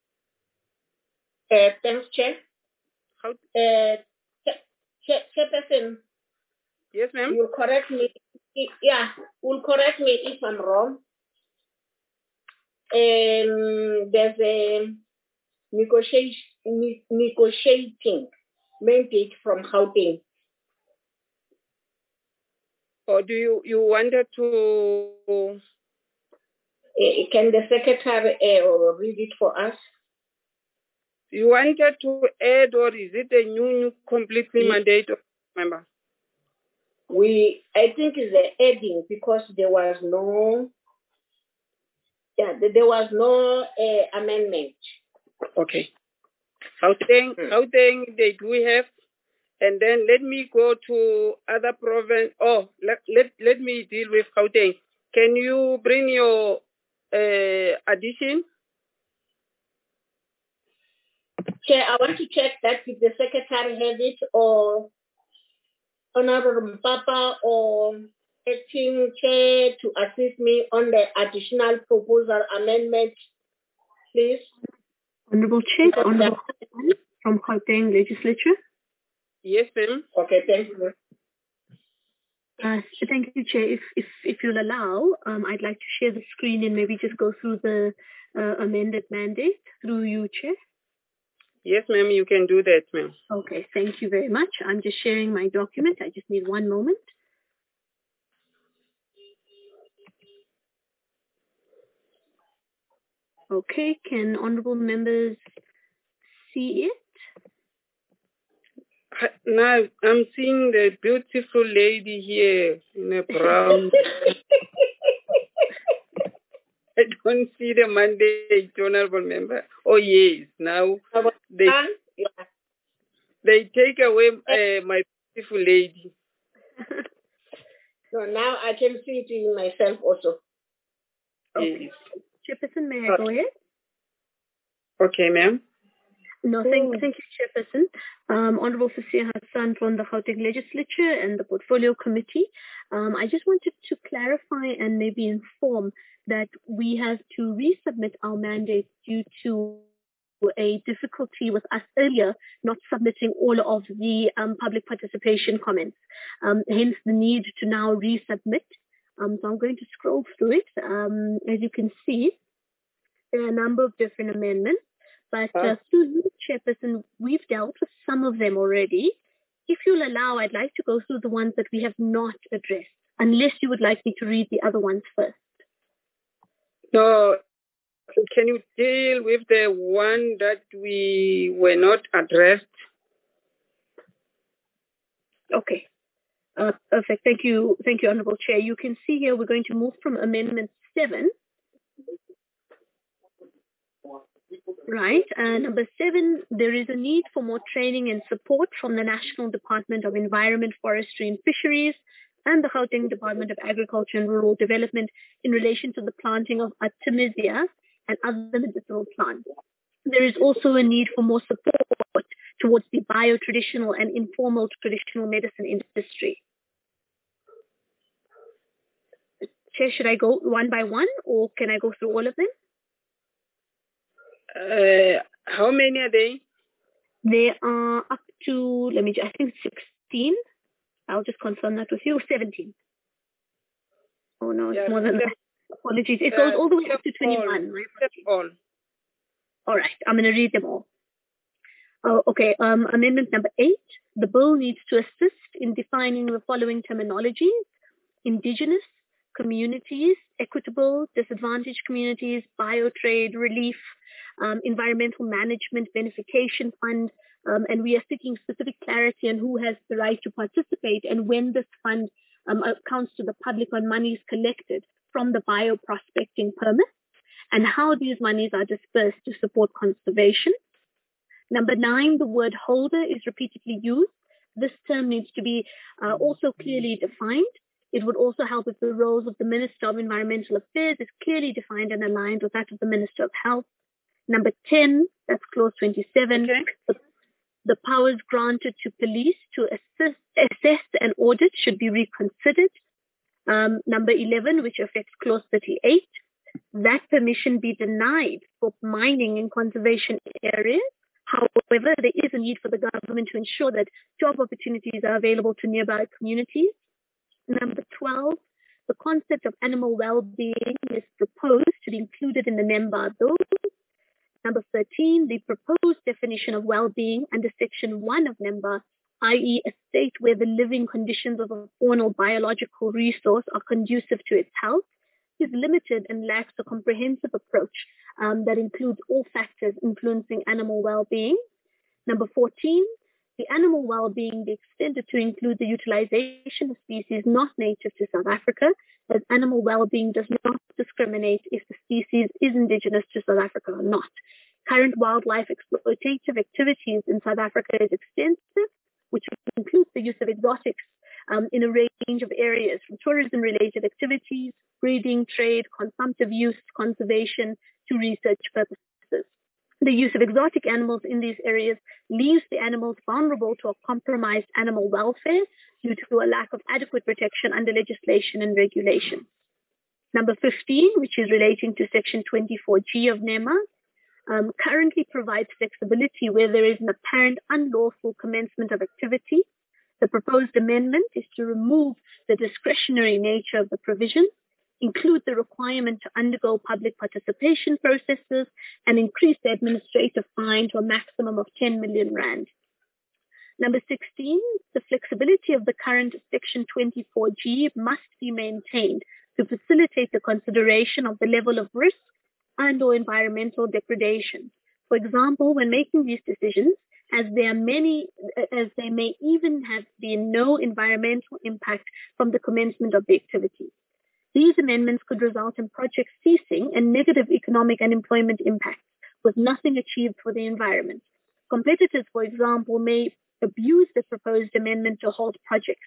Uh, thanks, Chair. How? Uh, Chair, Chairperson. Yes, ma'am. You'll correct me. Yeah, will correct me if I'm wrong. Um, there's a negotiation, ne- negotiating mandate from Gauteng. Or do you, you wanted to... Uh, can the secretary uh, read it for us? You wanted to add, or is it a new, new completely Yeah. mandate of member? We, I think it's the adding, because there was no, yeah, there was no uh, amendment. Okay. Gauteng, Hmm. Gauteng, they do have, and then let me go to other province. Oh, let, let, let me deal with Gauteng. Can you bring your uh, addition? Chair, I want to check that if the secretary has it, or Honorable Papa or acting chair to assist me on the additional proposal amendment, please. Honorable Chair, Honorable from Gauteng Legislature. Yes, ma'am. Okay, thank you. Uh, thank you, Chair. If if if you'll allow, um, I'd like to share the screen and maybe just go through the uh, amended mandate through you, Chair. Yes, ma'am, you can do that, ma'am. Okay, thank you very much. I'm just sharing my document. I just need one moment. Okay, can honorable members see it? Now I'm seeing the beautiful lady here in a brown. I don't see the mandate, honorable member. Oh yes, now they yeah. they take away uh, my beautiful lady. So now I can see it in myself also. Okay. Chairperson, may I go ahead? Okay, ma'am. No, thank, thank you, Chairperson. Um, Honorable Fasiya Hassan from the Gauteng Legislature and the Portfolio Committee. Um, I just wanted to clarify and maybe inform that we have to resubmit our mandate due to a difficulty with us earlier not submitting all of the um, public participation comments. Um, hence the need to now resubmit. Um, so I'm going to scroll through it. Um, as you can see, there are a number of different amendments. But uh, through you, Chairperson, we've dealt with some of them already. If you'll allow, I'd like to go through the ones that we have not addressed, unless you would like me to read the other ones first. No, can you deal with the one that we were not addressed? Okay. Uh, perfect. Thank you. Thank you, Honorable Chair. You can see here we're going to move from Amendment seven. Right. Uh, number seven, there is a need for more training and support from the National Department of Environment, Forestry and Fisheries and the Gauteng Department of Agriculture and Rural Development in relation to the planting of Artemisia and other medicinal plants. There is also a need for more support towards the bio-traditional and informal traditional medicine industry. Chair, should I go one by one or can I go through all of them? Uh, how many are they? They are up to, let me, I think sixteen. I'll just confirm that with you, seventeen. Oh no, it's Yeah, more than step, that. Apologies. It uh, goes all the way step up to twenty-one. all. Right? Step all. All right, I'm going to read them all. Oh, okay, um, amendment number eight. The bill needs to assist in defining the following terminologies: indigenous, communities, equitable, disadvantaged communities, biotrade, relief, um, environmental management, beneficiation fund, um, and we are seeking specific clarity on who has the right to participate and when this fund um, accounts to the public on monies collected from the bioprospecting permits and how these monies are dispersed to support conservation. Number nine, the word holder is repeatedly used. This term needs to be uh, also clearly defined. It would also help if the roles of the Minister of Environmental Affairs is clearly defined and aligned with that of the Minister of Health. Number ten, that's clause twenty-seven, Okay. the, the powers granted to police to assist, assess and audit should be reconsidered. Um, number eleven, which affects clause thirty-eight, that permission be denied for mining in conservation areas. However, there is a need for the government to ensure that job opportunities are available to nearby communities. Number twelve, the concept of animal well-being is proposed to be included in the NEMBA bill. Number thirteen, the proposed definition of well-being under Section one of NEMBA, that is a state where the living conditions of a faunal biological resource are conducive to its health, is limited and lacks a comprehensive approach um, that includes all factors influencing animal well-being. Number fourteen, the animal well-being be extended to include the utilization of species not native to South Africa, as animal well-being does not discriminate if the species is indigenous to South Africa or not. Current wildlife exploitative activities in South Africa is extensive, which includes the use of exotics um, in a range of areas, from tourism-related activities, breeding, trade, consumptive use, conservation, to research purposes. The use of exotic animals in these areas leaves the animals vulnerable to a compromised animal welfare due to a lack of adequate protection under legislation and regulation. Number fifteen, which is relating to Section twenty-four G of NEMA, um, currently provides flexibility where there is an apparent unlawful commencement of activity. The proposed amendment is to remove the discretionary nature of the provision, include the requirement to undergo public participation processes, and increase the administrative fine to a maximum of ten million rand. Number sixteen, the flexibility of the current Section twenty-four G must be maintained to facilitate the consideration of the level of risk and or environmental degradation. For example, when making these decisions, as there are many, as there may even have been no environmental impact from the commencement of the activity. These amendments could result in projects ceasing and negative economic and employment impacts with nothing achieved for the environment. Competitors, for example, may abuse the proposed amendment to halt projects.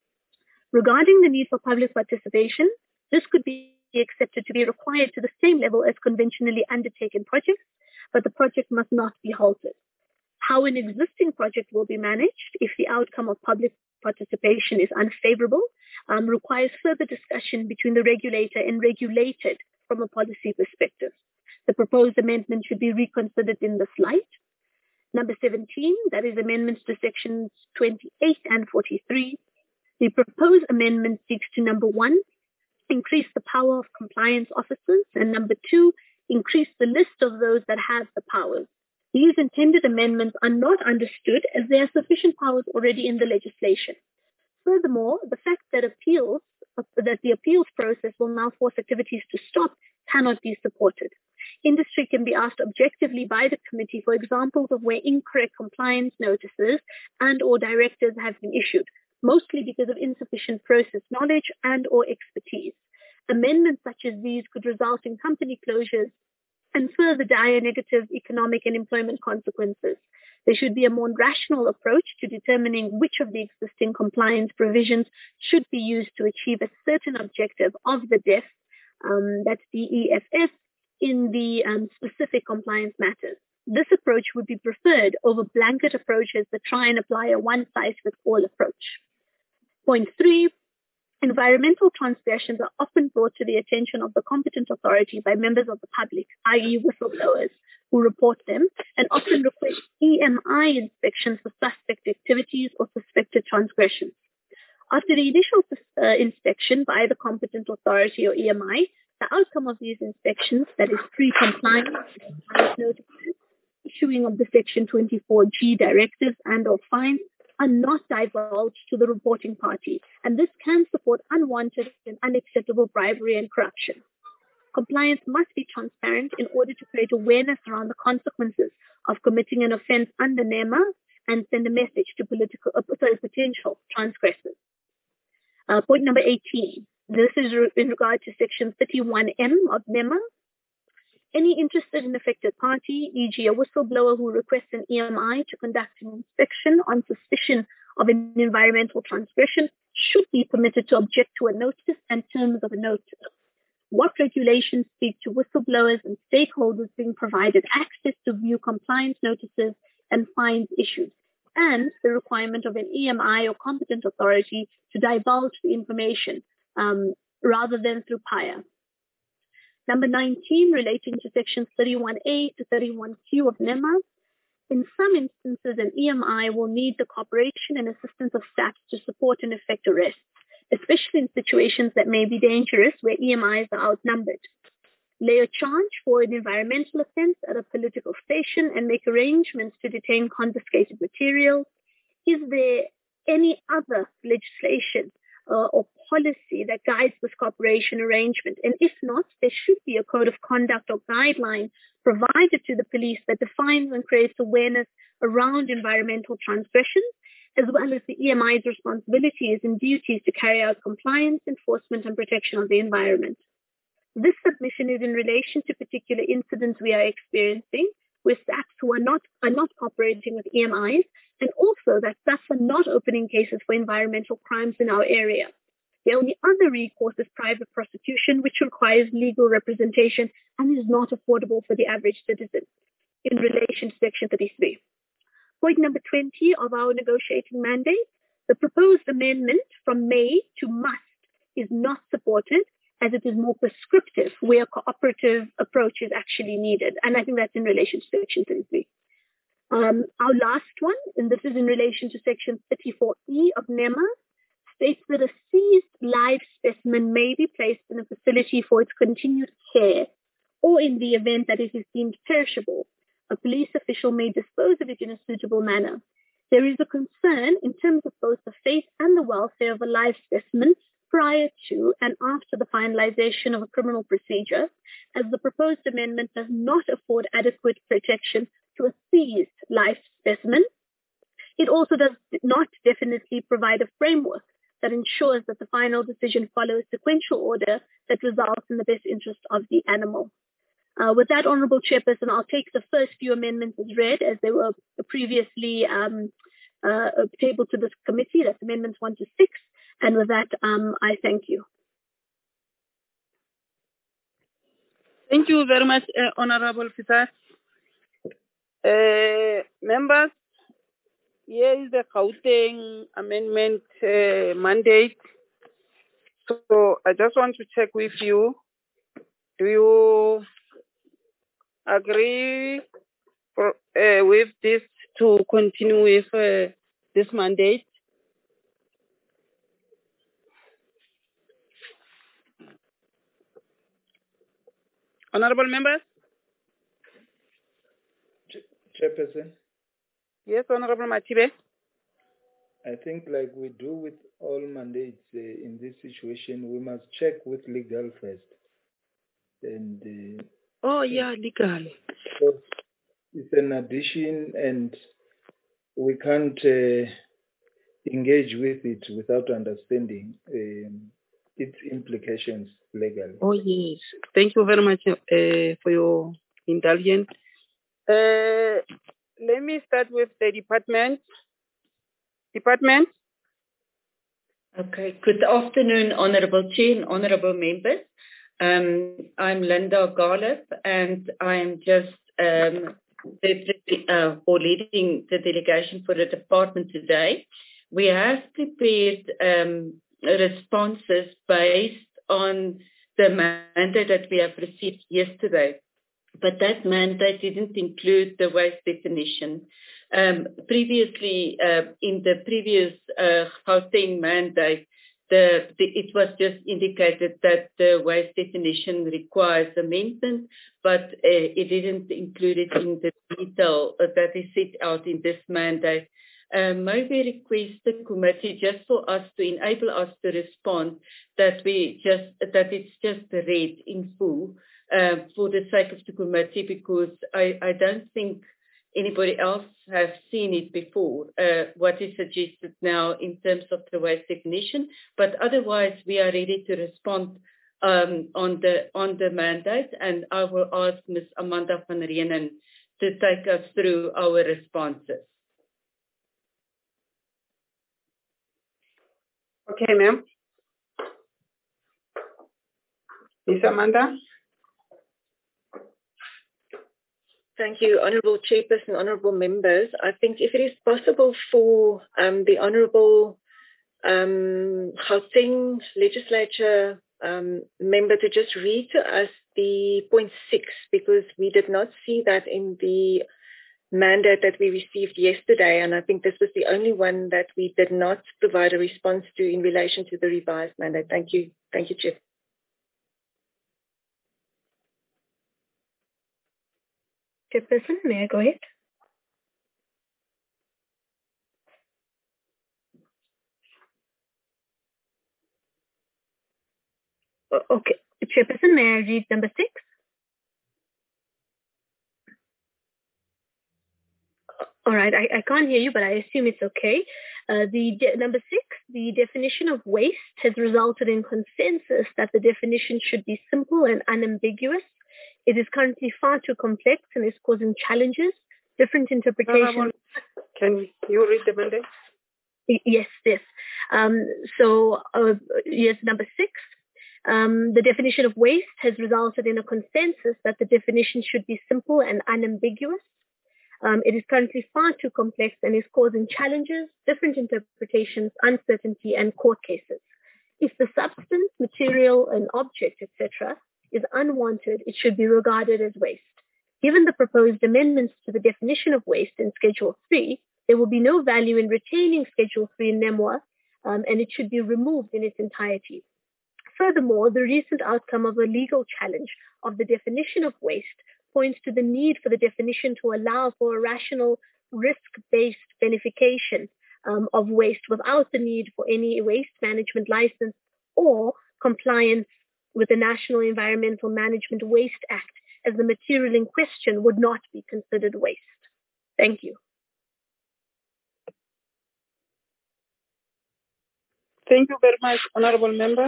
Regarding the need for public participation, this could be accepted to be required to the same level as conventionally undertaken projects, but the project must not be halted. How an existing project will be managed if the outcome of public participation is unfavorable um, requires further discussion between the regulator and regulated from a policy perspective. The proposed amendment should be reconsidered in this light. Number seventeen, that is amendments to sections twenty-eight and forty-three. The proposed amendment seeks to, number one, increase the power of compliance officers, and number two, increase the list of those that have the powers. These intended amendments are not understood as there are sufficient powers already in the legislation. Furthermore, the fact that appeals, that the appeals process will now force activities to stop cannot be supported. Industry can be asked objectively by the committee for examples of where incorrect compliance notices and or directives have been issued, mostly because of insufficient process knowledge and or expertise. Amendments such as these could result in company closures and further dire negative economic and employment consequences. There should be a more rational approach to determining which of the existing compliance provisions should be used to achieve a certain objective of the D E F, um, that's D E F F, in the um, specific compliance matters. This approach would be preferred over blanket approaches that try and apply a one-size-fits-all approach. Point three, environmental transgressions are often brought to the attention of the competent authority by members of the public, that is whistleblowers, who report them and often request E M I inspections for suspect activities or suspected transgressions. After the initial uh, inspection by the competent authority or E M I, the outcome of these inspections, that is pre-compliance, notices, issuing of the Section twenty-four G directives and or fines, are not divulged to the reporting party, and this can support unwanted and unacceptable bribery and corruption. Compliance must be transparent in order to create awareness around the consequences of committing an offence under NEMA and send a message to political, uh, sorry, potential transgressors. Uh, point number eighteen. This is re- in regard to Section thirty-one M of NEMA. Any interested and affected party, for example a whistleblower who requests an E M I to conduct an inspection on suspicion of an environmental transgression, should be permitted to object to a notice and terms of a notice. What regulations speak to whistleblowers and stakeholders being provided access to view compliance notices and fines issued, and the requirement of an E M I or competent authority to divulge the information um, rather than through P I A. Number nineteen, relating to Sections thirty-one A to thirty-one Q of NEMA. In some instances, an E M I will need the cooperation and assistance of staff to support and effect arrests, especially in situations that may be dangerous where E M Is are outnumbered. Lay a charge for an environmental offence at a political station and make arrangements to detain confiscated materials. Is there any other legislation uh, or policy that guides this cooperation arrangement? And if not, there should be a code of conduct or guideline provided to the police that defines and creates awareness around environmental transgressions, as well as the E M I's responsibilities and duties to carry out compliance, enforcement, and protection of the environment. This submission is in relation to particular incidents we are experiencing with S A Ps who are not, are not cooperating with E M Is, and also that S A Ps are not opening cases for environmental crimes in our area. The only other recourse is private prosecution, which requires legal representation and is not affordable for the average citizen in relation to Section thirty-three. Point number twenty of our negotiating mandate, the proposed amendment from may to must is not supported, as it is more prescriptive where a cooperative approach is actually needed. And I think that's in relation to Section thirty-three. Um, our last one, and this is in relation to Section thirty-four E of NEMA, states that a seized live specimen may be placed in a facility for its continued care, or in the event that it is deemed perishable, a police official may dispose of it in a suitable manner. There is a concern in terms of both the fate and the welfare of a live specimen prior to and after the finalization of a criminal procedure, as the proposed amendment does not afford adequate protection to a seized live specimen. It also does not definitely provide a framework that ensures that the final decision follows sequential order that results in the best interest of the animal. Uh, with that, Honourable Chairperson, I'll take the first few amendments as read, as they were previously um, uh, tabled to this committee. That's amendments one to six. And with that, um, I thank you. Thank you very much, uh, Honourable Fitas. Uh, members, here is the Gauteng amendment uh, mandate. So I just want to check with you. Do you agree for, uh, with this to continue with uh, this mandate? Honourable members? Chairperson? Yes, Honourable Matibe. I think like we do with all mandates uh, in this situation, we must check with legal first. And uh, oh, yeah, legal. It's an addition and we can't uh, engage with it without understanding um, its implications legally. Oh, yes. Thank you very much uh, for your indulgence. Uh, let me start with the department. Department. Okay. Good afternoon, Honourable Chair and Honourable Members. Um, I'm Linda Garlip, and I'm just um, the, the, uh, or leading the delegation for the department today. We have prepared um, responses based on the mandate that we have received yesterday. But that mandate didn't include the waste definition. Um, previously, uh, in the previous uh, Gauteng mandate, the, the, it was just indicated that the waste definition requires amendment, but uh, it didn't include it in the detail that is set out in this mandate. Uh, may we request the committee just for us to enable us to respond that we just that it's just read in full uh, for the sake of the committee, because I, I don't think anybody else has seen it before, uh, what is suggested now in terms of the waste definition. But otherwise, we are ready to respond um, on the on the mandate, and I will ask Miz Amanda van Reenen to take us through our responses. Okay, ma'am. Miz Amanda? Thank you, Honourable Chairperson, Honourable Members. I think if it is possible for um, the Honourable um, Gauteng Legislature um, member to just read to us the point six, because we did not see that in the mandate that we received yesterday, and I think this was the only one that we did not provide a response to in relation to the revised mandate. Thank you. Thank you, Chair. Chairperson, may I go ahead? Okay. Chairperson, may I read number six? All right, I, I can't hear you, but I assume it's okay. Uh, the de- number six, the definition of waste has resulted in consensus that the definition should be simple and unambiguous. It is currently far too complex and is causing challenges, different interpretations. Can you read the mandate? Yes, yes. Um, so, uh, yes, number six. Um, the definition of waste has resulted in a consensus that the definition should be simple and unambiguous. Um, it is currently far too complex and is causing challenges, different interpretations, uncertainty, and court cases. If the substance, material, and object, et cetera, is unwanted, it should be regarded as waste. Given the proposed amendments to the definition of waste in Schedule three, there will be no value in retaining Schedule three in NEMWA, um, and it should be removed in its entirety. Furthermore, the recent outcome of a legal challenge of the definition of waste points to the need for the definition to allow for a rational, risk-based beneficiation um, of waste without the need for any waste management license or compliance with the National Environmental Management Waste Act, as the material in question would not be considered waste. Thank you. Thank you very much, Honourable Member.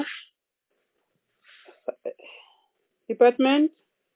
Department?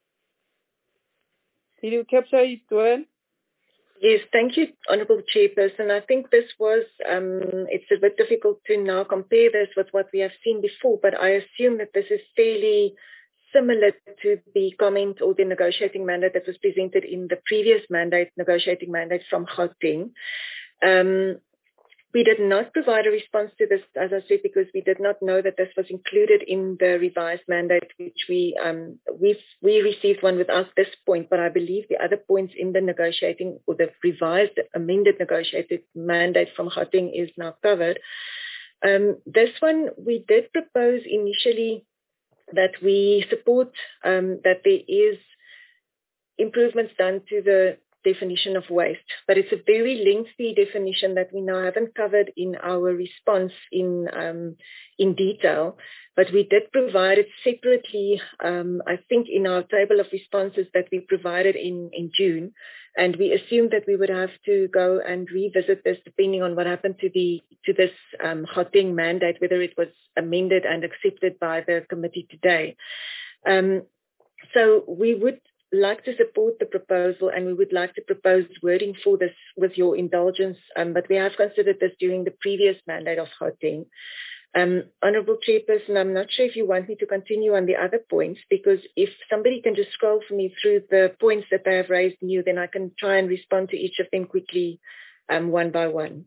Did you capture it well? Yes, thank you, Honourable Chairperson. I think this was, um, it's a bit difficult to now compare this with what we have seen before, but I assume that this is fairly similar to the comment or the negotiating mandate that was presented in the previous mandate, negotiating mandate from Gauteng. Um, We did not provide a response to this, as I said, because we did not know that this was included in the revised mandate, which we um, we've, we received one without this point, but I believe the other points in the negotiating or the revised, amended negotiated mandate from Gauteng is now covered. Um, this one, we did propose initially that we support um, that there is improvements done to the definition of waste, but it's a very lengthy definition that we now haven't covered in our response in um, in detail, but we did provide it separately, um, I think, in our table of responses that we provided in, in June, and we assumed that we would have to go and revisit this depending on what happened to the to this um, Gauteng mandate, whether it was amended and accepted by the committee today. Um, so we would like to support the proposal, and we would like to propose wording for this with your indulgence, um, but we have considered this during the previous mandate of Gauteng. Um, Honourable Chairperson, I'm not sure if you want me to continue on the other points, because if somebody can just scroll for me through the points that they have raised new, then I can try and respond to each of them quickly, um, one by one.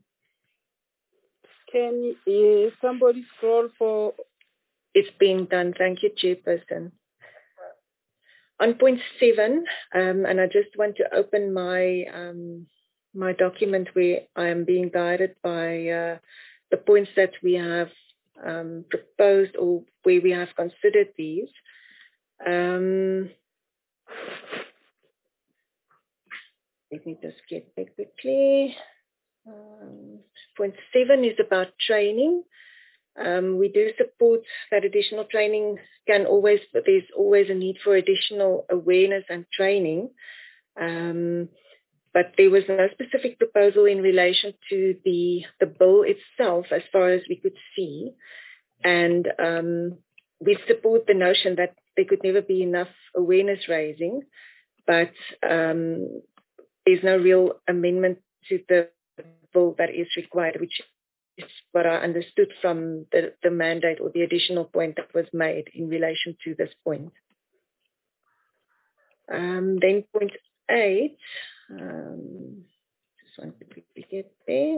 Can uh, somebody scroll for... It's being done. Thank you, Chairperson. On point seven, um, and I just want to open my um, my document where I am being guided by uh, the points that we have um, proposed or where we have considered these. Um, let me just get back quickly. Um, point seven is about training. Um, we do support that additional training can always, but there's always a need for additional awareness and training. Um, but there was no specific proposal in relation to the, the bill itself as far as we could see. And um, we support the notion that there could never be enough awareness raising, but um, there's no real amendment to the bill that is required, which is what I understood from the, the mandate or the additional point that was made in relation to this point. Um, then point eight, um, just want to quickly get there.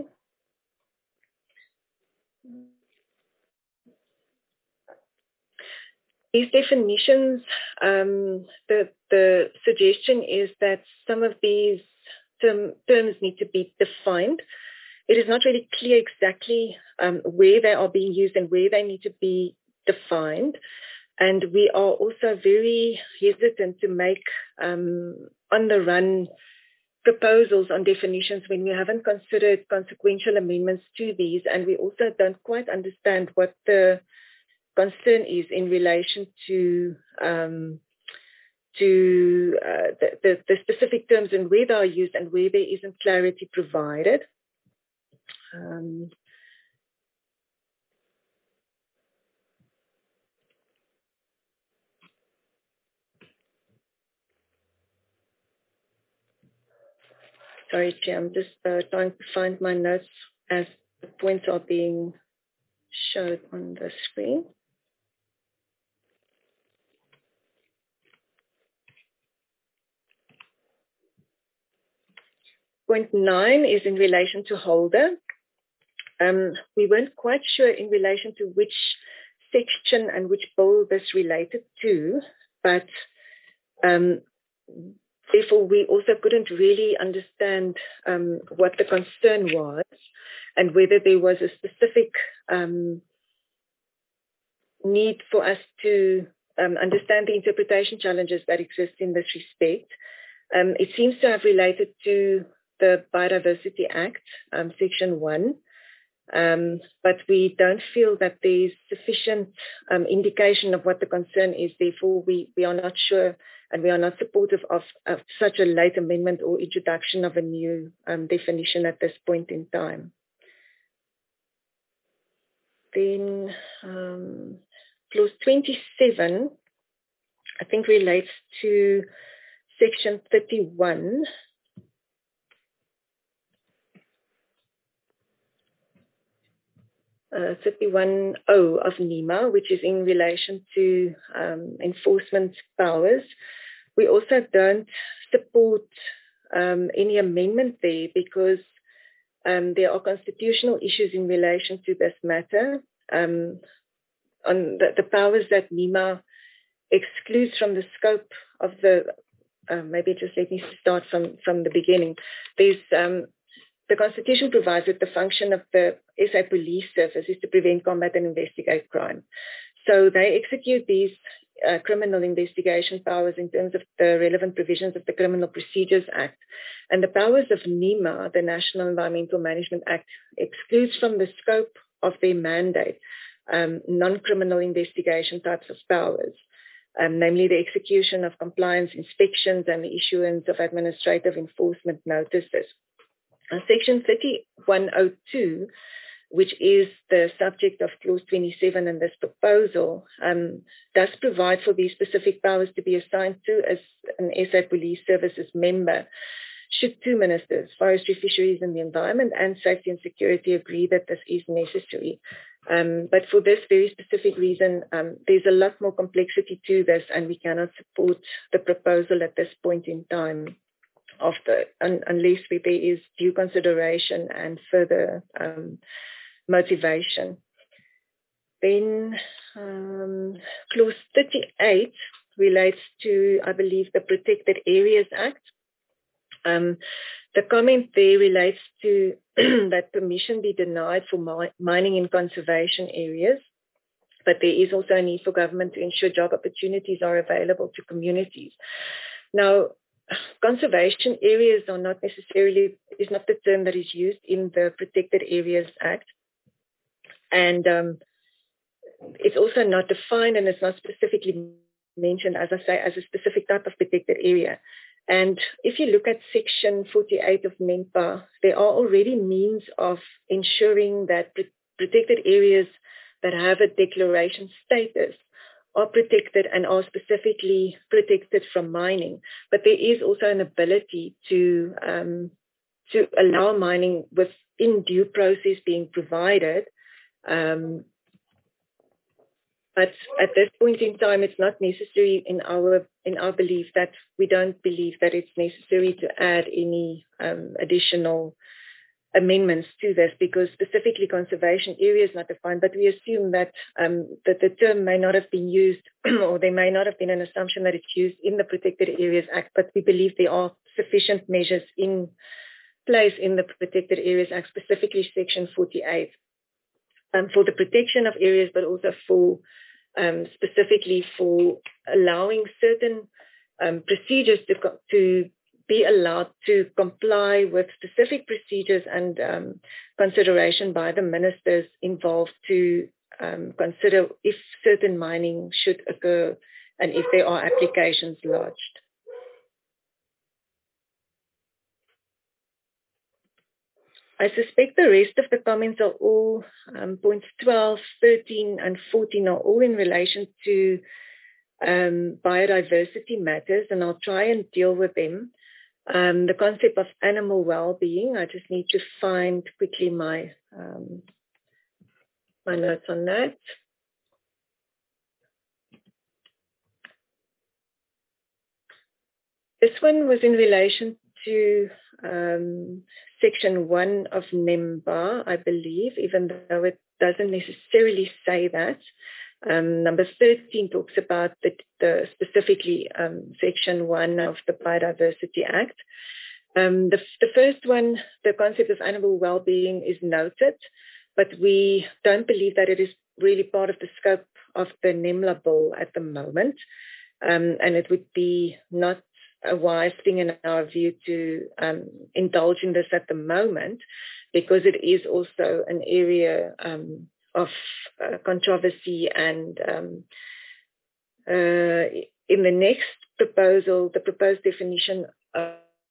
These definitions, um, the, the suggestion is that some of these term, terms need to be defined. It is not really clear exactly um, where they are being used and where they need to be defined. And we are also very hesitant to make um, on-the-run proposals on definitions when we haven't considered consequential amendments to these. And we also don't quite understand what the concern is in relation to um, to uh, the, the, the specific terms and where they are used and where there isn't clarity provided. Um, sorry, Chair, I'm just uh, trying to find my notes as the points are being showed on the screen. Point nine is in relation to holder. Um, we weren't quite sure in relation to which section and which bill this related to, but um, therefore we also couldn't really understand um, what the concern was and whether there was a specific um, need for us to um, understand the interpretation challenges that exist in this respect. Um, it seems to have related to the Biodiversity Act, um, Section one, um, but we don't feel that there's sufficient um, indication of what the concern is. Therefore, we, we are not sure and we are not supportive of, of such a late amendment or introduction of a new um, definition at this point in time. Then um, clause twenty-seven, I think, relates to Section thirty-one. Uh, thirty-one O of NEMA, which is in relation to um, enforcement powers. We also don't support um, any amendment there because um, there are constitutional issues in relation to this matter. Um, on the, the powers that NEMA excludes from the scope of the, uh, maybe just let me start from, from the beginning. There's um, The Constitution provides that the function of the S A Police Service is to prevent, combat and investigate crime. So they execute these uh, criminal investigation powers in terms of the relevant provisions of the Criminal Procedures Act. And the powers of NEMA, the National Environmental Management Act, excludes from the scope of their mandate um, non-criminal investigation types of powers, um, namely the execution of compliance inspections and the issuance of administrative enforcement notices. Uh, Section thirty-one oh two, which is the subject of clause twenty-seven in this proposal, um, does provide for these specific powers to be assigned to as an S A Police Services member should two ministers, Forestry, Fisheries and the Environment and Safety and Security, agree that this is necessary. Um, but for this very specific reason, um, there's a lot more complexity to this and we cannot support the proposal at this point in time. Of the, un, unless there is due consideration and further um, motivation. Then um, clause thirty-eight relates to, I believe, the Protected Areas Act. Um, the comment there relates to that permission be denied for mi- mining in conservation areas, but there is also a need for government to ensure job opportunities are available to communities. Now, conservation areas are not necessarily, is not the term that is used in the Protected Areas Act. And um, it's also not defined, and it's not specifically mentioned, as I say, as a specific type of protected area. And if you look at Section forty-eight of NEMPA, there are already means of ensuring that pr- protected areas that have a declaration status are protected and are specifically protected from mining. But there is also an ability to um, to allow mining within due process being provided. Um, but at this point in time, it's not necessary in our in our belief that we don't believe that it's necessary to add any um, additional amendments to this, because specifically conservation area is not defined, but we assume that, um, that the term may not have been used or there may not have been an assumption that it's used in the Protected Areas Act, but we believe there are sufficient measures in place in the Protected Areas Act, specifically Section forty-eight, um, for the protection of areas, but also for um, specifically for allowing certain um, procedures to, to be allowed to comply with specific procedures and um, consideration by the ministers involved to um, consider if certain mining should occur and if there are applications lodged. I suspect the rest of the comments are all, um, points twelve, thirteen and fourteen are all in relation to um, biodiversity matters, and I'll try and deal with them. Um, the concept of animal well-being, I just need to find quickly my um, my notes on that. This one was in relation to um, Section one of NEMPA, I believe, even though it doesn't necessarily say that. Um, number thirteen talks about the, the specifically um, Section one of the Biodiversity Act. Um, the, the first one, the concept of animal well-being is noted, but we don't believe that it is really part of the scope of the NEMLA bill at the moment. Um, and it would be not a wise thing in our view to um, indulge in this at the moment, because it is also an area um, of uh, controversy. And um, uh, in the next proposal, the proposed definition of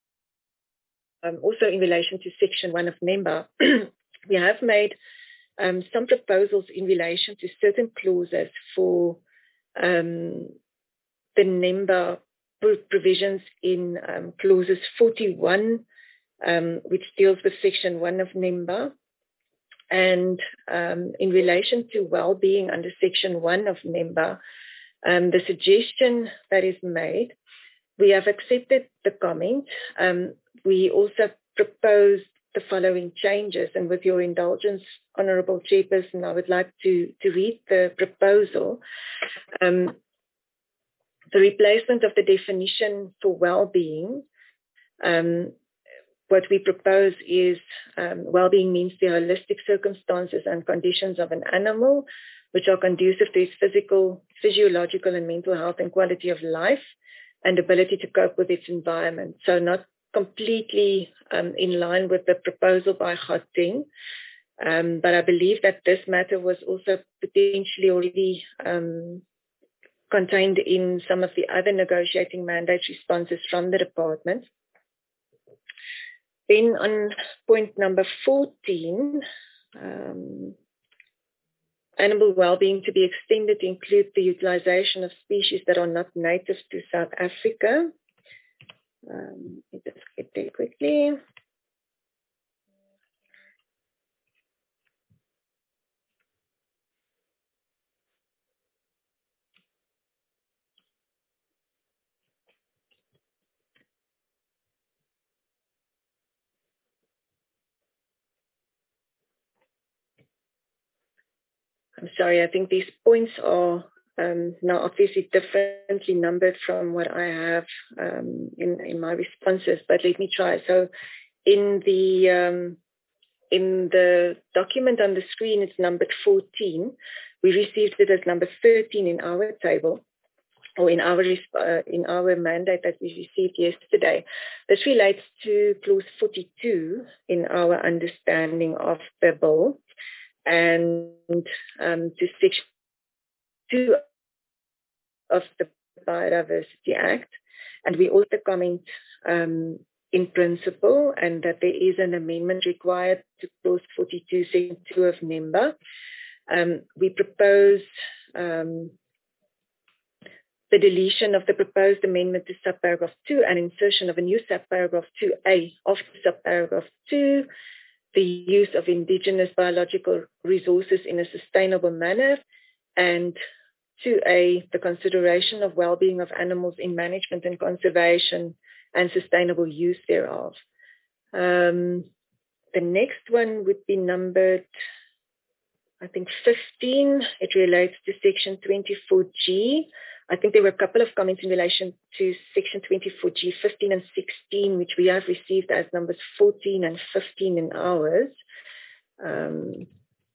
Um, also in relation to Section one of NEMPA, we have made um, some proposals in relation to certain clauses for um, the NEMPA provisions in um, clauses forty-one, um, which deals with Section one of NEMPA, and um, in relation to well-being under Section one of NEMPA, um, the suggestion that is made, we have accepted the comment. Um, we also proposed the following changes, and with your indulgence, Honourable Chairperson, I would like to, to read the proposal. Um, the replacement of the definition for well-being, um, what we propose is um, well-being means the holistic circumstances and conditions of an animal which are conducive to its physical, physiological and mental health and quality of life, and ability to cope with its environment. So not completely um, in line with the proposal by Gauteng, um, but I believe that this matter was also potentially already um, contained in some of the other negotiating mandate responses from the department. Then on point number fourteen, um, animal well-being to be extended to include the utilization of species that are not native to South Africa. Um, let me just get there quickly. I'm sorry, I think these points are um, now obviously differently numbered from what I have um, in, in my responses, but let me try. So in the um, in the document on the screen, it's numbered fourteen. We received it as number thirteen in our table, or in our uh, in our mandate that we received yesterday. This relates to clause forty-two in our understanding of the bill, and um, to section two of the Biodiversity Act. And we also comment um, in principle, and that there is an amendment required to clause forty-two, section two of NEMBA. Um, we propose um, the deletion of the proposed amendment to subparagraph two and insertion of a new subparagraph two A of subparagraph two, the use of indigenous biological resources in a sustainable manner, and two A, the consideration of well-being of animals in management and conservation and sustainable use thereof. Um, the next one would be numbered, I think, fifteen. It relates to section twenty-four G. I think there were a couple of comments in relation to section twenty-four G, fifteen and sixteen, which we have received as numbers fourteen and fifteen in ours. Um,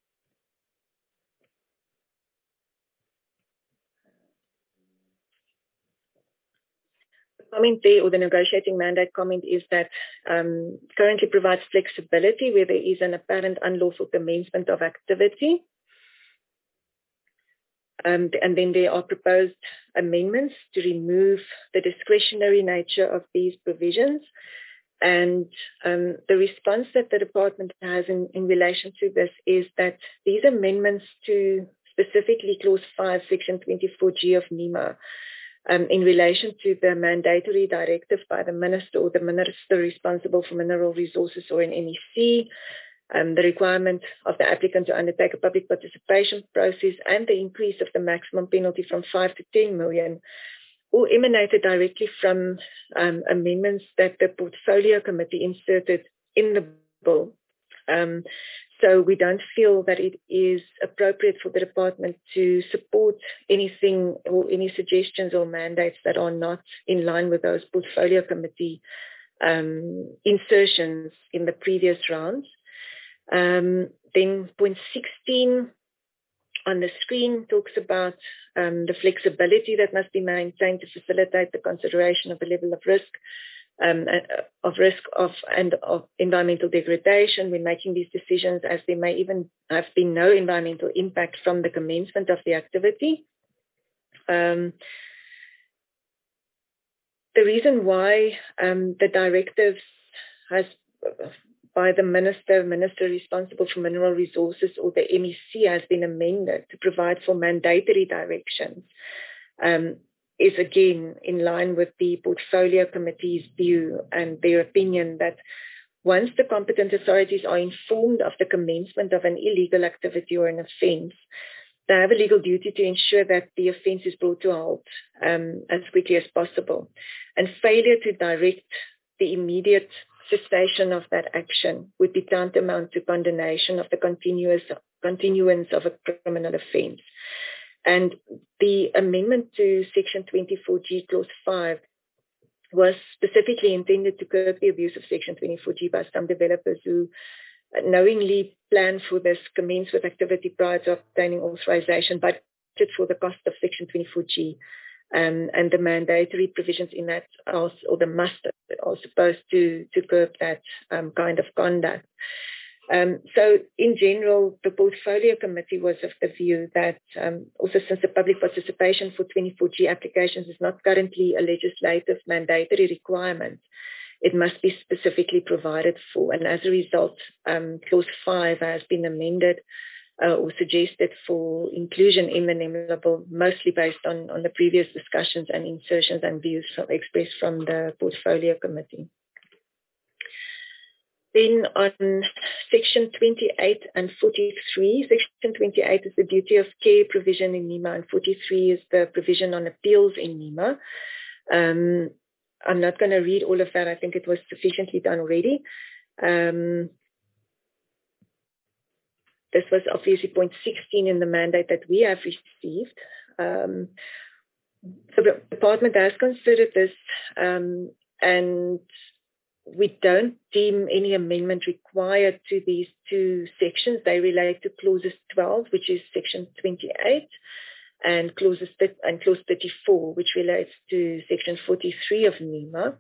comment there, or the negotiating mandate comment, is that um, currently provides flexibility where there is an apparent unlawful commencement of activity. Um, and then there are proposed amendments to remove the discretionary nature of these provisions. And um, the response that the department has in, in relation to this is that these amendments to specifically clause five, section twenty-four G of NEMA, Um, in relation to the mandatory directive by the minister or the minister responsible for mineral resources or an M E C, um, the requirement of the applicant to undertake a public participation process, and the increase of the maximum penalty from five to ten million, all emanated directly from um, amendments that the portfolio committee inserted in the bill. Um, So we don't feel that it is appropriate for the department to support anything or any suggestions or mandates that are not in line with those portfolio committee um, insertions in the previous rounds. Um, then point sixteen on the screen talks about um, the flexibility that must be maintained to facilitate the consideration of the level of risk Um, of risk of and of environmental degradation when making these decisions, as there may even have been no environmental impact from the commencement of the activity. Um, the reason why um, the directives has, by the minister, minister responsible for mineral resources, or the M E C, has been amended to provide for mandatory directions Um, is again in line with the portfolio committee's view and their opinion that once the competent authorities are informed of the commencement of an illegal activity or an offence, they have a legal duty to ensure that the offence is brought to a halt um, as quickly as possible. And failure to direct the immediate cessation of that action would be tantamount to condemnation of the continuous continuance of a criminal offence. And the amendment to section twenty-four G clause five was specifically intended to curb the abuse of section twenty-four G by some developers who knowingly plan for this, commence with activity prior to obtaining authorization, budget for the cost of section twenty-four G. Um, and the mandatory provisions in that, are, or the must, are supposed to, to curb that um, kind of conduct. Um, so in general, the portfolio committee was of the view that um, also since the public participation for twenty-four G applications is not currently a legislative mandatory requirement, it must be specifically provided for. And as a result, um, clause five has been amended uh, or suggested for inclusion in the NEMBA bill, mostly based on, on the previous discussions and insertions and views from, expressed from the portfolio committee. Then on section twenty-eight and forty-three, section twenty-eight is the duty of care provision in NEMA, and forty-three is the provision on appeals in NEMA. Um, I'm not going to read all of that. I think it was sufficiently done already. Um, this was obviously point sixteen in the mandate that we have received. Um, so the department has considered this um, and we don't deem any amendment required to these two sections. They relate to clauses twelve, which is section twenty-eight, and clauses th- and clause thirty-four, which relates to section forty-three of NEMA.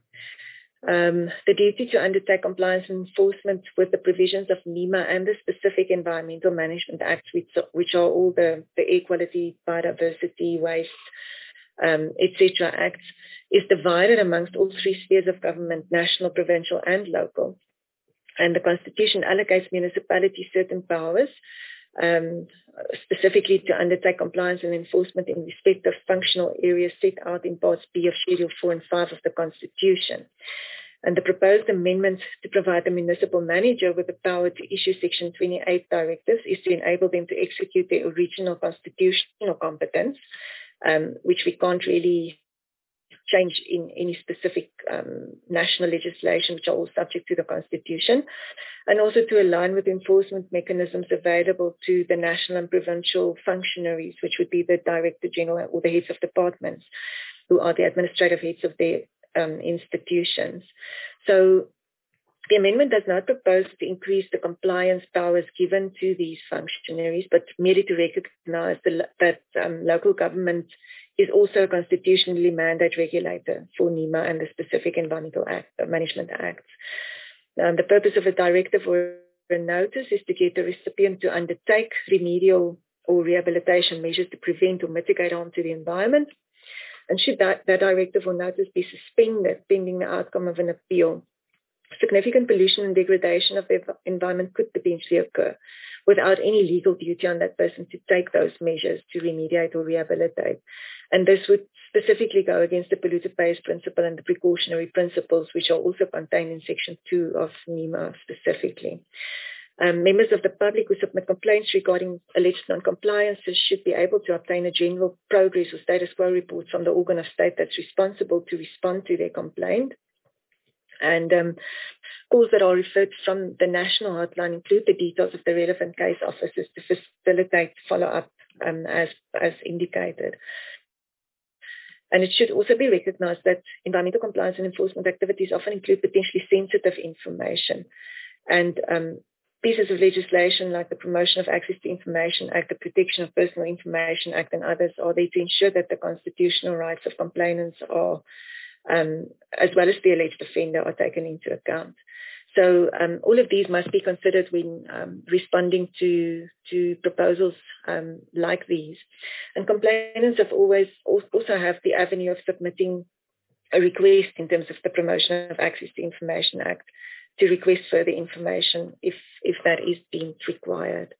Um, the duty to undertake compliance and enforcement with the provisions of NEMA and the specific Environmental Management Acts, which are, which are all the, the air quality, biodiversity, waste, um, et cetera acts, is divided amongst all three spheres of government, national, provincial, and local. And the Constitution allocates municipalities certain powers, um, specifically to undertake compliance and enforcement in respect of functional areas set out in Parts B of Schedule four and five of the Constitution. And the proposed amendment to provide the municipal manager with the power to issue Section twenty-eight directives is to enable them to execute their original constitutional competence, um, which we can't really change in any specific um, national legislation, which are all subject to the Constitution, and also to align with enforcement mechanisms available to the national and provincial functionaries, which would be the Director General or the heads of departments, who are the administrative heads of their um, institutions. So the amendment does not propose to increase the compliance powers given to these functionaries, but merely to recognize the, that um, local government is also a constitutionally mandated regulator for NEMA and the specific Environmental Act, uh, Management Acts. Um, the purpose of a directive or a notice is to get the recipient to undertake remedial or rehabilitation measures to prevent or mitigate harm to the environment. And should that, that directive or notice be suspended pending the outcome of an appeal, significant pollution and degradation of the environment could potentially occur without any legal duty on that person to take those measures to remediate or rehabilitate. And this would specifically go against the polluter pays principle and the precautionary principles, which are also contained in Section two of NEMA specifically. Um, members of the public who submit complaints regarding alleged non-compliances should be able to obtain a general progress or status quo report from the organ of state that's responsible to respond to their complaint. And um, calls that are referred from the national hotline include the details of the relevant case officers to facilitate follow-up um, as, as indicated. And it should also be recognized that environmental compliance and enforcement activities often include potentially sensitive information. And um, pieces of legislation like the Promotion of Access to Information Act, the Protection of Personal Information Act, and others are there to ensure that the constitutional rights of complainants are Um, as well as the alleged offender, are taken into account. So um, all of these must be considered when um, responding to to proposals um, like these. And complainants have always also have the avenue of submitting a request in terms of the Promotion of Access to Information Act to request further information if if that is deemed required.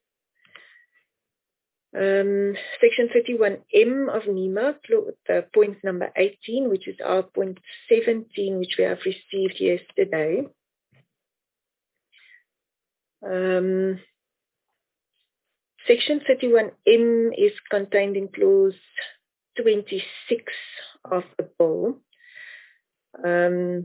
Um, Section thirty-one M of NEMA, uh, point number eighteen, which is our point seventeen, which we have received yesterday. Um, Section thirty-one M is contained in clause twenty-six of the bill. Um,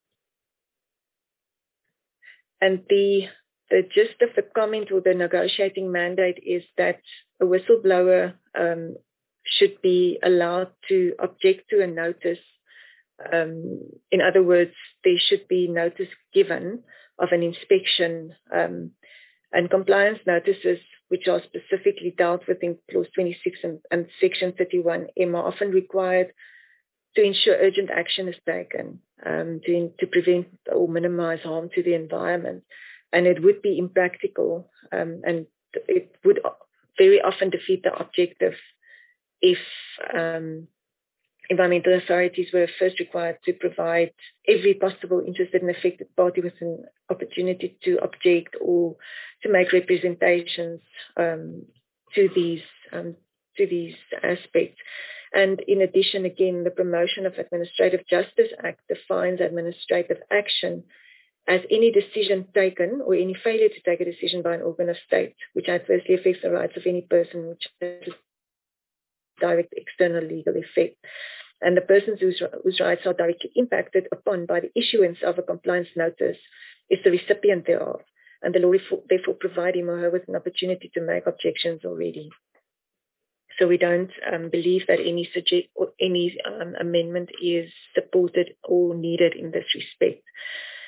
and the The gist of the comment or the negotiating mandate is that a whistleblower um, should be allowed to object to a notice. Um, in other words, there should be notice given of an inspection, um, and compliance notices, which are specifically dealt with in clause twenty-six and, and section thirty-one M, are often required to ensure urgent action is taken um, to, to prevent or minimize harm to the environment. And it would be impractical um, and it would very often defeat the objective if um, environmental authorities were first required to provide every possible interested and affected party with an opportunity to object or to make representations um, to these um, to these aspects. And in addition, again, the Promotion of Administrative Justice Act defines administrative action as any decision taken or any failure to take a decision by an organ of state which adversely affects the rights of any person which has direct external legal effect. And the persons whose, whose rights are directly impacted upon by the issuance of a compliance notice is the recipient thereof. And the law therefore provide him or her with an opportunity to make objections already. So we don't um, believe that any suggest or any um, amendment is supported or needed in this respect.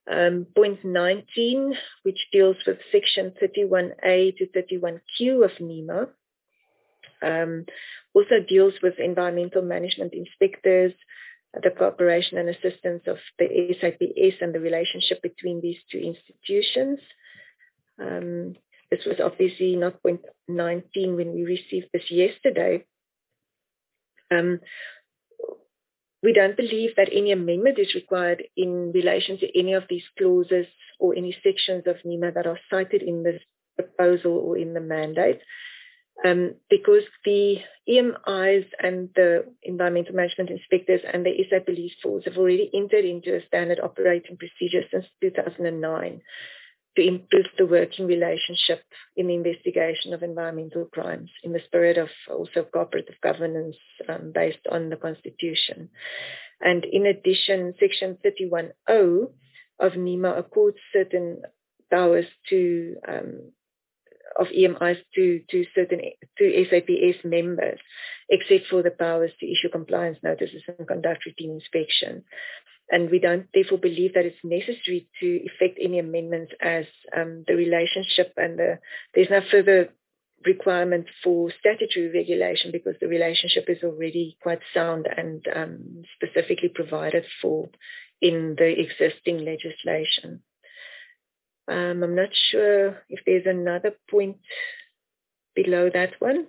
Um, point nineteen, which deals with section thirty-one A to thirty-one Q of NEMA, um, also deals with environmental management inspectors, the cooperation and assistance of the S A P S and the relationship between these two institutions. Um, this was obviously not point nineteen when we received this yesterday. Um, we don't believe that any amendment is required in relation to any of these clauses or any sections of NEMA that are cited in this proposal or in the mandate. Um, because the E M Is and the environmental management inspectors and the S A police force have already entered into a standard operating procedure since two thousand nine to improve the working relationship in the investigation of environmental crimes in the spirit of also cooperative governance um, based on the Constitution. And in addition, Section thirty-one O of NEMA accords certain powers to um, of E M Is to, to certain to S A P S members, except for the powers to issue compliance notices and conduct routine inspections. And we don't therefore believe that it's necessary to effect any amendments as um, the relationship and the there's no further requirement for statutory regulation because the relationship is already quite sound and um, specifically provided for in the existing legislation. Um, I'm not sure if there's another point below that one.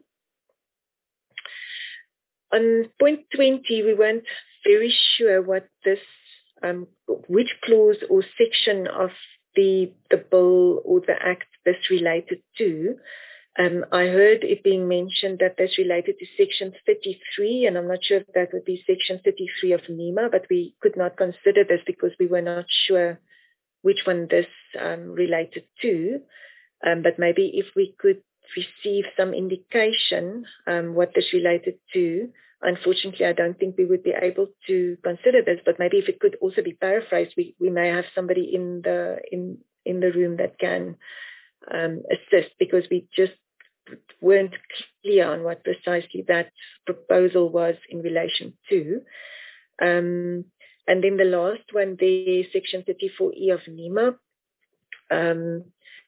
On point twenty, we weren't very sure what this, um, which clause or section of the the bill or the act this related to. Um, I heard it being mentioned that this related to Section thirty-three, and I'm not sure if that would be Section thirty-three of NEMA, but we could not consider this because we were not sure which one this um, related to, um, but maybe if we could receive some indication um, what this related to. Unfortunately, I don't think we would be able to consider this, but maybe if it could also be paraphrased, we, we may have somebody in the in in the room that can um, assist, because we just weren't clear on what precisely that proposal was in relation to. Um, And then the last one, the Section thirty-four E of NEMA. Um,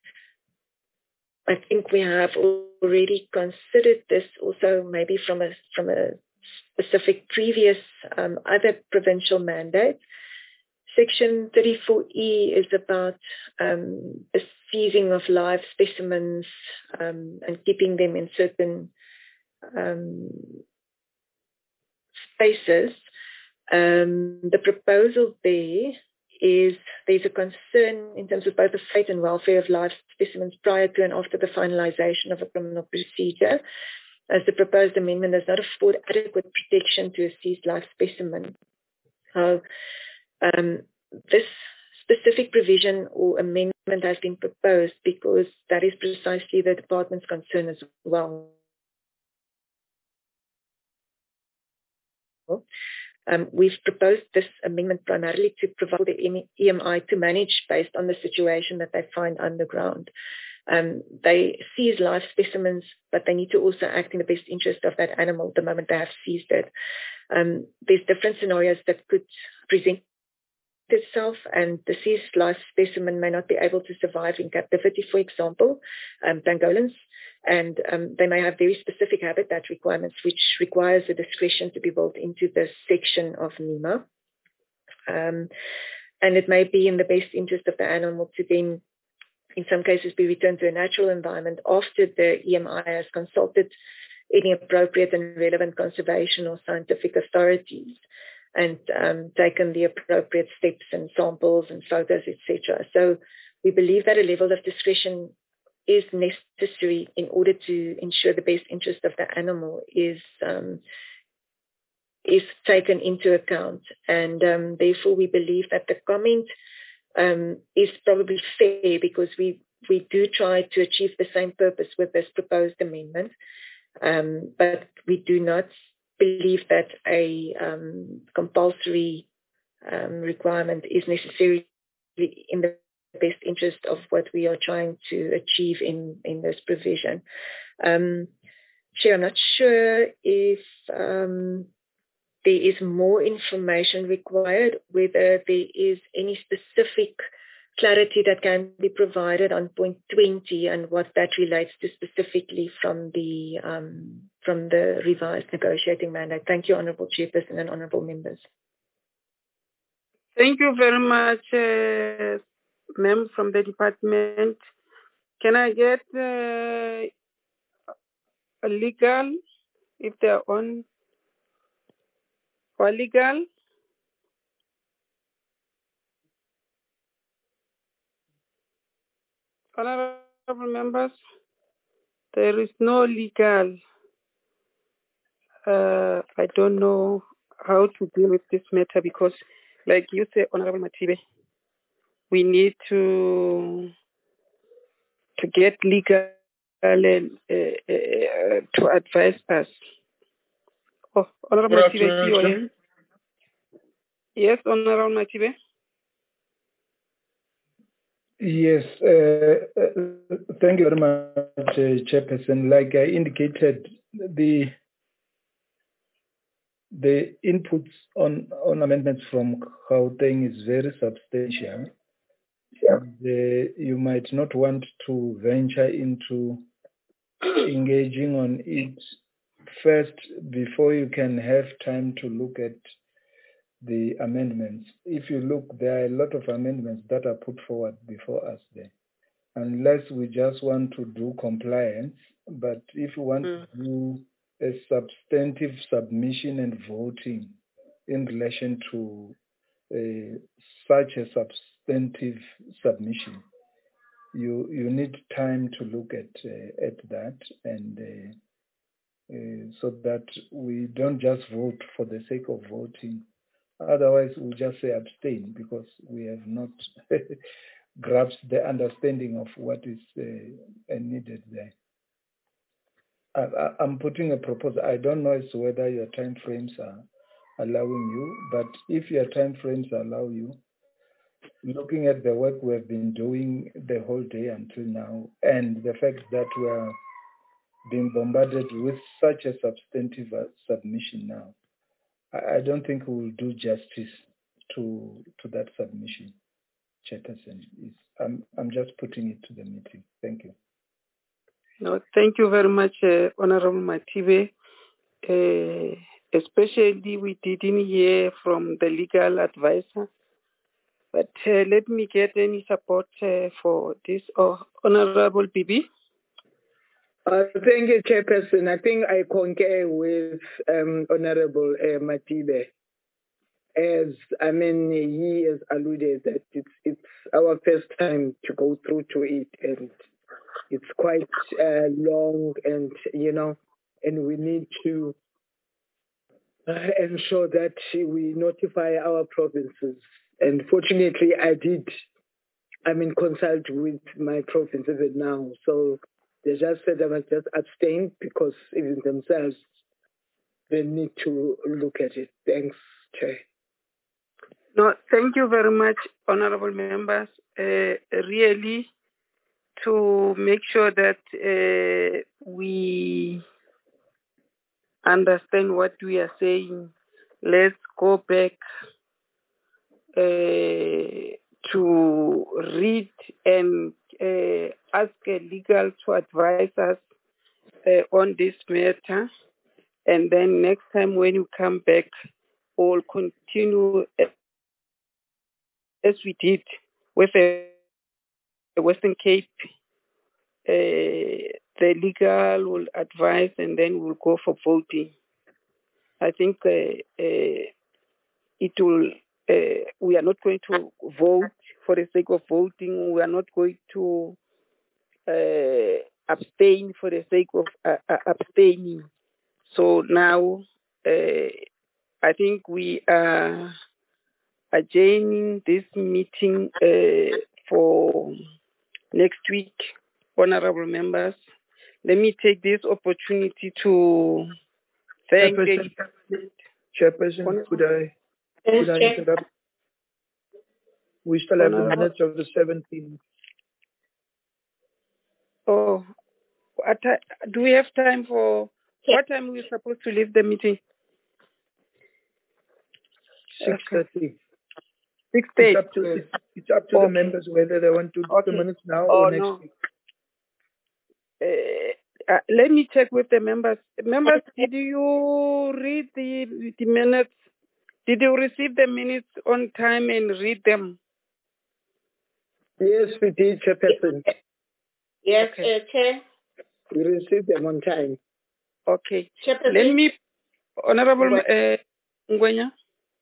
I think we have already considered this also maybe from a from a specific previous um, other provincial mandate. Section thirty-four E is about um, the seizing of live specimens um, and keeping them in certain um, spaces. Um, the proposal there is there's a concern in terms of both the fate and welfare of live specimens prior to and after the finalization of a criminal procedure, as the proposed amendment does not afford adequate protection to a seized live specimen. So, um, this specific provision or amendment has been proposed because that is precisely the department's concern as well. Um, we've proposed this amendment primarily to provide the E M I to manage based on the situation that they find underground. Um, they seize live specimens, but they need to also act in the best interest of that animal the moment they have seized it. Um, there's different scenarios that could present itself, and the seized live specimen may not be able to survive in captivity, for example, um, pangolins, and um, they may have very specific habitat requirements, which requires a discretion to be built into this section of NEMA. Um, and it may be in the best interest of the animal to then, in some cases, be returned to a natural environment after the E M I has consulted any appropriate and relevant conservation or scientific authorities and um, taken the appropriate steps and samples and photos, et cetera. So we believe that a level of discretion is necessary in order to ensure the best interest of the animal is um, is taken into account. And um, therefore we believe that the comment um, is probably fair, because we, we do try to achieve the same purpose with this proposed amendment, um, but we do not believe that a um, compulsory um, requirement is necessarily in the best interest of what we are trying to achieve in, in this provision. Um, Chair, I'm not sure if um, there is more information required, whether there is any specific clarity that can be provided on point twenty and what that relates to specifically from the um, from the revised negotiating mandate. Thank you, Honourable Chairperson and Honourable Members. Thank you very much, uh, ma'am, from the department. Can I get uh, a legal, if they're on, or legal? Honorable members, there is no legal. Uh, I don't know how to deal with this matter because, like you say, Honorable Matibe, we need to to get legal and uh, uh, to advise us. Oh, Honorable Matibe, see your hand. Yes, Honorable Matibe. Yes, uh, uh, thank you very much, uh, Chairperson. Like I indicated, the the inputs on, on amendments from Gauteng is very substantial. Yeah. And, uh, you might not want to venture into engaging on it first before you can have time to look at the amendments. If you look, there are a lot of amendments that are put forward before us there. Unless we just want to do compliance, but if you want mm. to do a substantive submission and voting in relation to uh, such a substantive submission, you you need time to look at uh, at that, and uh, uh, so that we don't just vote for the sake of voting. Otherwise, we'll just say abstain because we have not grasp the understanding of what is uh, needed there. I, I, I'm putting a proposal. I don't know as to whether your time frames are allowing you, but if your time frames allow you, looking at the work we have been doing the whole day until now, and the fact that we are being bombarded with such a substantive uh, submission now, I, I don't think we will do justice to to that submission. Chairperson, is I'm I'm just putting it to the meeting. Thank you. No, thank you very much, uh, Honorable Matibe. Uh, especially we didn't hear from the legal advisor, but uh, let me get any support uh, for this. Oh, Honorable Bibi. Uh, thank you, Chairperson. I think I concur with um, Honorable uh, Matibe. As I mean, he has alluded that it's it's our first time to go through to it, and it's quite uh, long, and you know, and we need to uh, ensure that we notify our provinces. And fortunately, I did. I mean, consult with my province even now, so they just said I must just abstain because even themselves they need to look at it. Thanks, Chair. No, thank you very much, honorable members. Uh, really, to make sure that uh, we understand what we are saying, let's go back uh, to read and uh, ask a legal to advise us uh, on this matter. And then next time when you come back, we'll continue as we did with the Western Cape. Uh, the legal will advise and then we'll go for voting. I think uh, uh, it will, uh, we are not going to vote for the sake of voting. We are not going to uh, abstain for the sake of uh, uh, abstaining. So now uh, I think we are adjourning this meeting uh, for next week, honorable members. Let me take this opportunity to thank Chairperson, the Chairperson, could I, could I interrupt? We still have the minutes of the seventeenth. Oh, do we have time for, what time are we supposed to leave the meeting? six thirty. Six days. It's up to, it's, it's up to Okay. the members whether they want to do Okay. the minutes now Oh, or next no. week. Uh, uh, let me check with the members. Members, did you read the, the minutes? Did you receive the minutes on time and read them? Yes, we did, Chairperson. Yes, Okay. uh, Chair. We received them on time. Okay. Chairperson. Let me, Honorable uh, Ngwenya.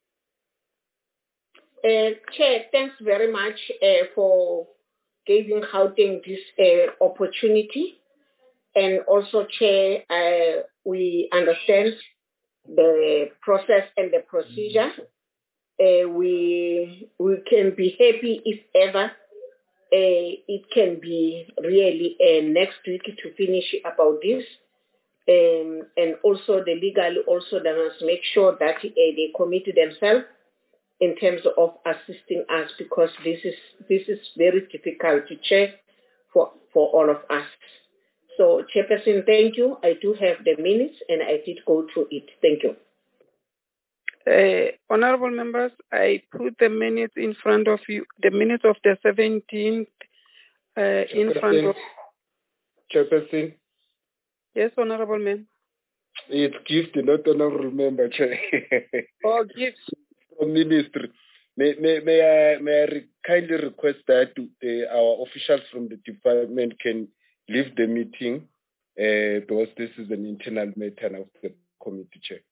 Uh, Chair, thanks very much uh, for giving Gauteng this uh, opportunity. And also, Chair, uh, we understand the process and the procedure. Uh, we we can be happy if ever uh, it can be really uh, next week to finish about this. Um, and also the legal also they must make sure that uh, they commit themselves in terms of assisting us, because this is this is very difficult to check for, for all of us. So, Chairperson, thank you. I do have the minutes and I did go through it. Thank you. Uh, honorable members, I put the minutes in front of you, the minutes of the seventeenth uh, in front of... Chairperson. Yes, honorable ma'am. It's gift, not honorable member, Chair. Oh, gift. From Ministry. May, may, may I, may I re- kindly request that uh, our officials from the department can leave the meeting uh, because this is an internal matter of the committee, Chair.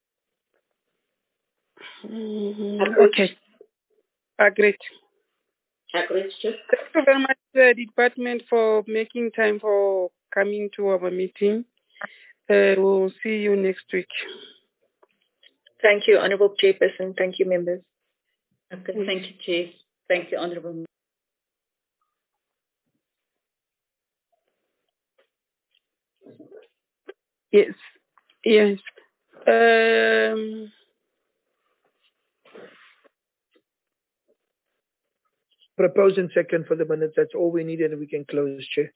Mm-hmm. Okay. Agreed. Agreed, Chair. Thank you very much, uh, department, for making time for coming to our meeting. Uh, we'll see you next week. Thank you, Honourable Chairperson. Thank you, members. Okay, thank you, Chair. Thank you, Honourable. Yes. Yes. Um, Propose and second for the minutes. That's all we need, and we can close, Chair.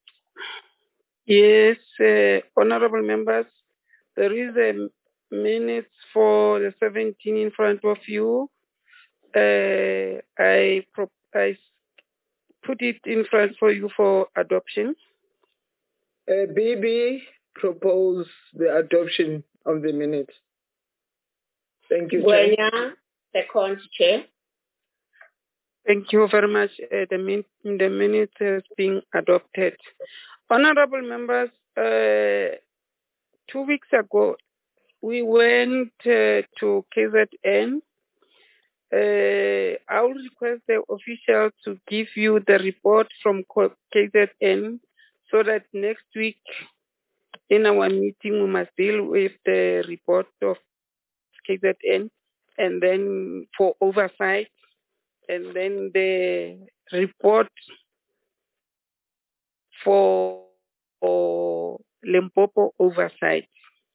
Yes, uh, honorable members, there is a minutes for the seventeenth in front of you. Uh, I, pro- I put it in front for you for adoption. Uh, B B propose the adoption of the minutes. Thank you, Chair. Gwenya, second, Chair. Thank you very much. Uh, the, min- the minutes has been adopted. Honorable members, uh, two weeks ago, we went uh, to K Z N. Uh, I will request the officials to give you the report from K Z N so that next week in our meeting we must deal with the report of K Z N and then for oversight, and then the report for, for Limpopo oversight,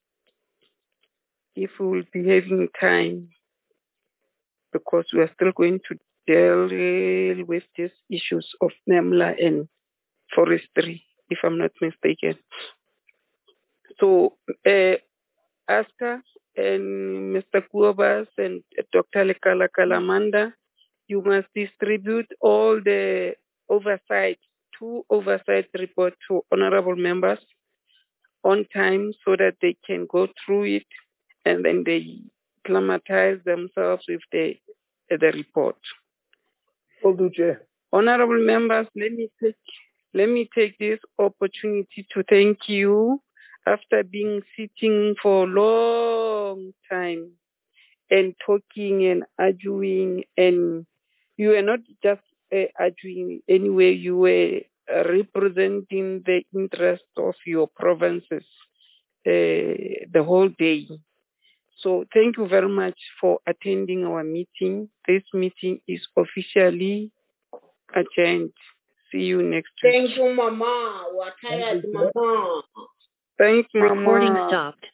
if we will be having time, because we are still going to deal with these issues of NAMLA and forestry, if I'm not mistaken. So, uh, Aska and Mister Kuobas and Doctor Lekala Kalamanda, you must distribute all the oversight, two oversight reports to honorable members on time so that they can go through it and then they acclimatize themselves with the, the report. Will do, Chair. Honorable members, let me take let me take this opportunity to thank you after being sitting for a long time and talking and arguing, and you were not just uh, arguing anyway, you were uh, representing the interest of your provinces uh, the whole day. So thank you very much for attending our meeting. This meeting is officially adjourned. See you next week. Thank you, Mama. We're tired, Mama. Thanks, Mama. Recording stopped.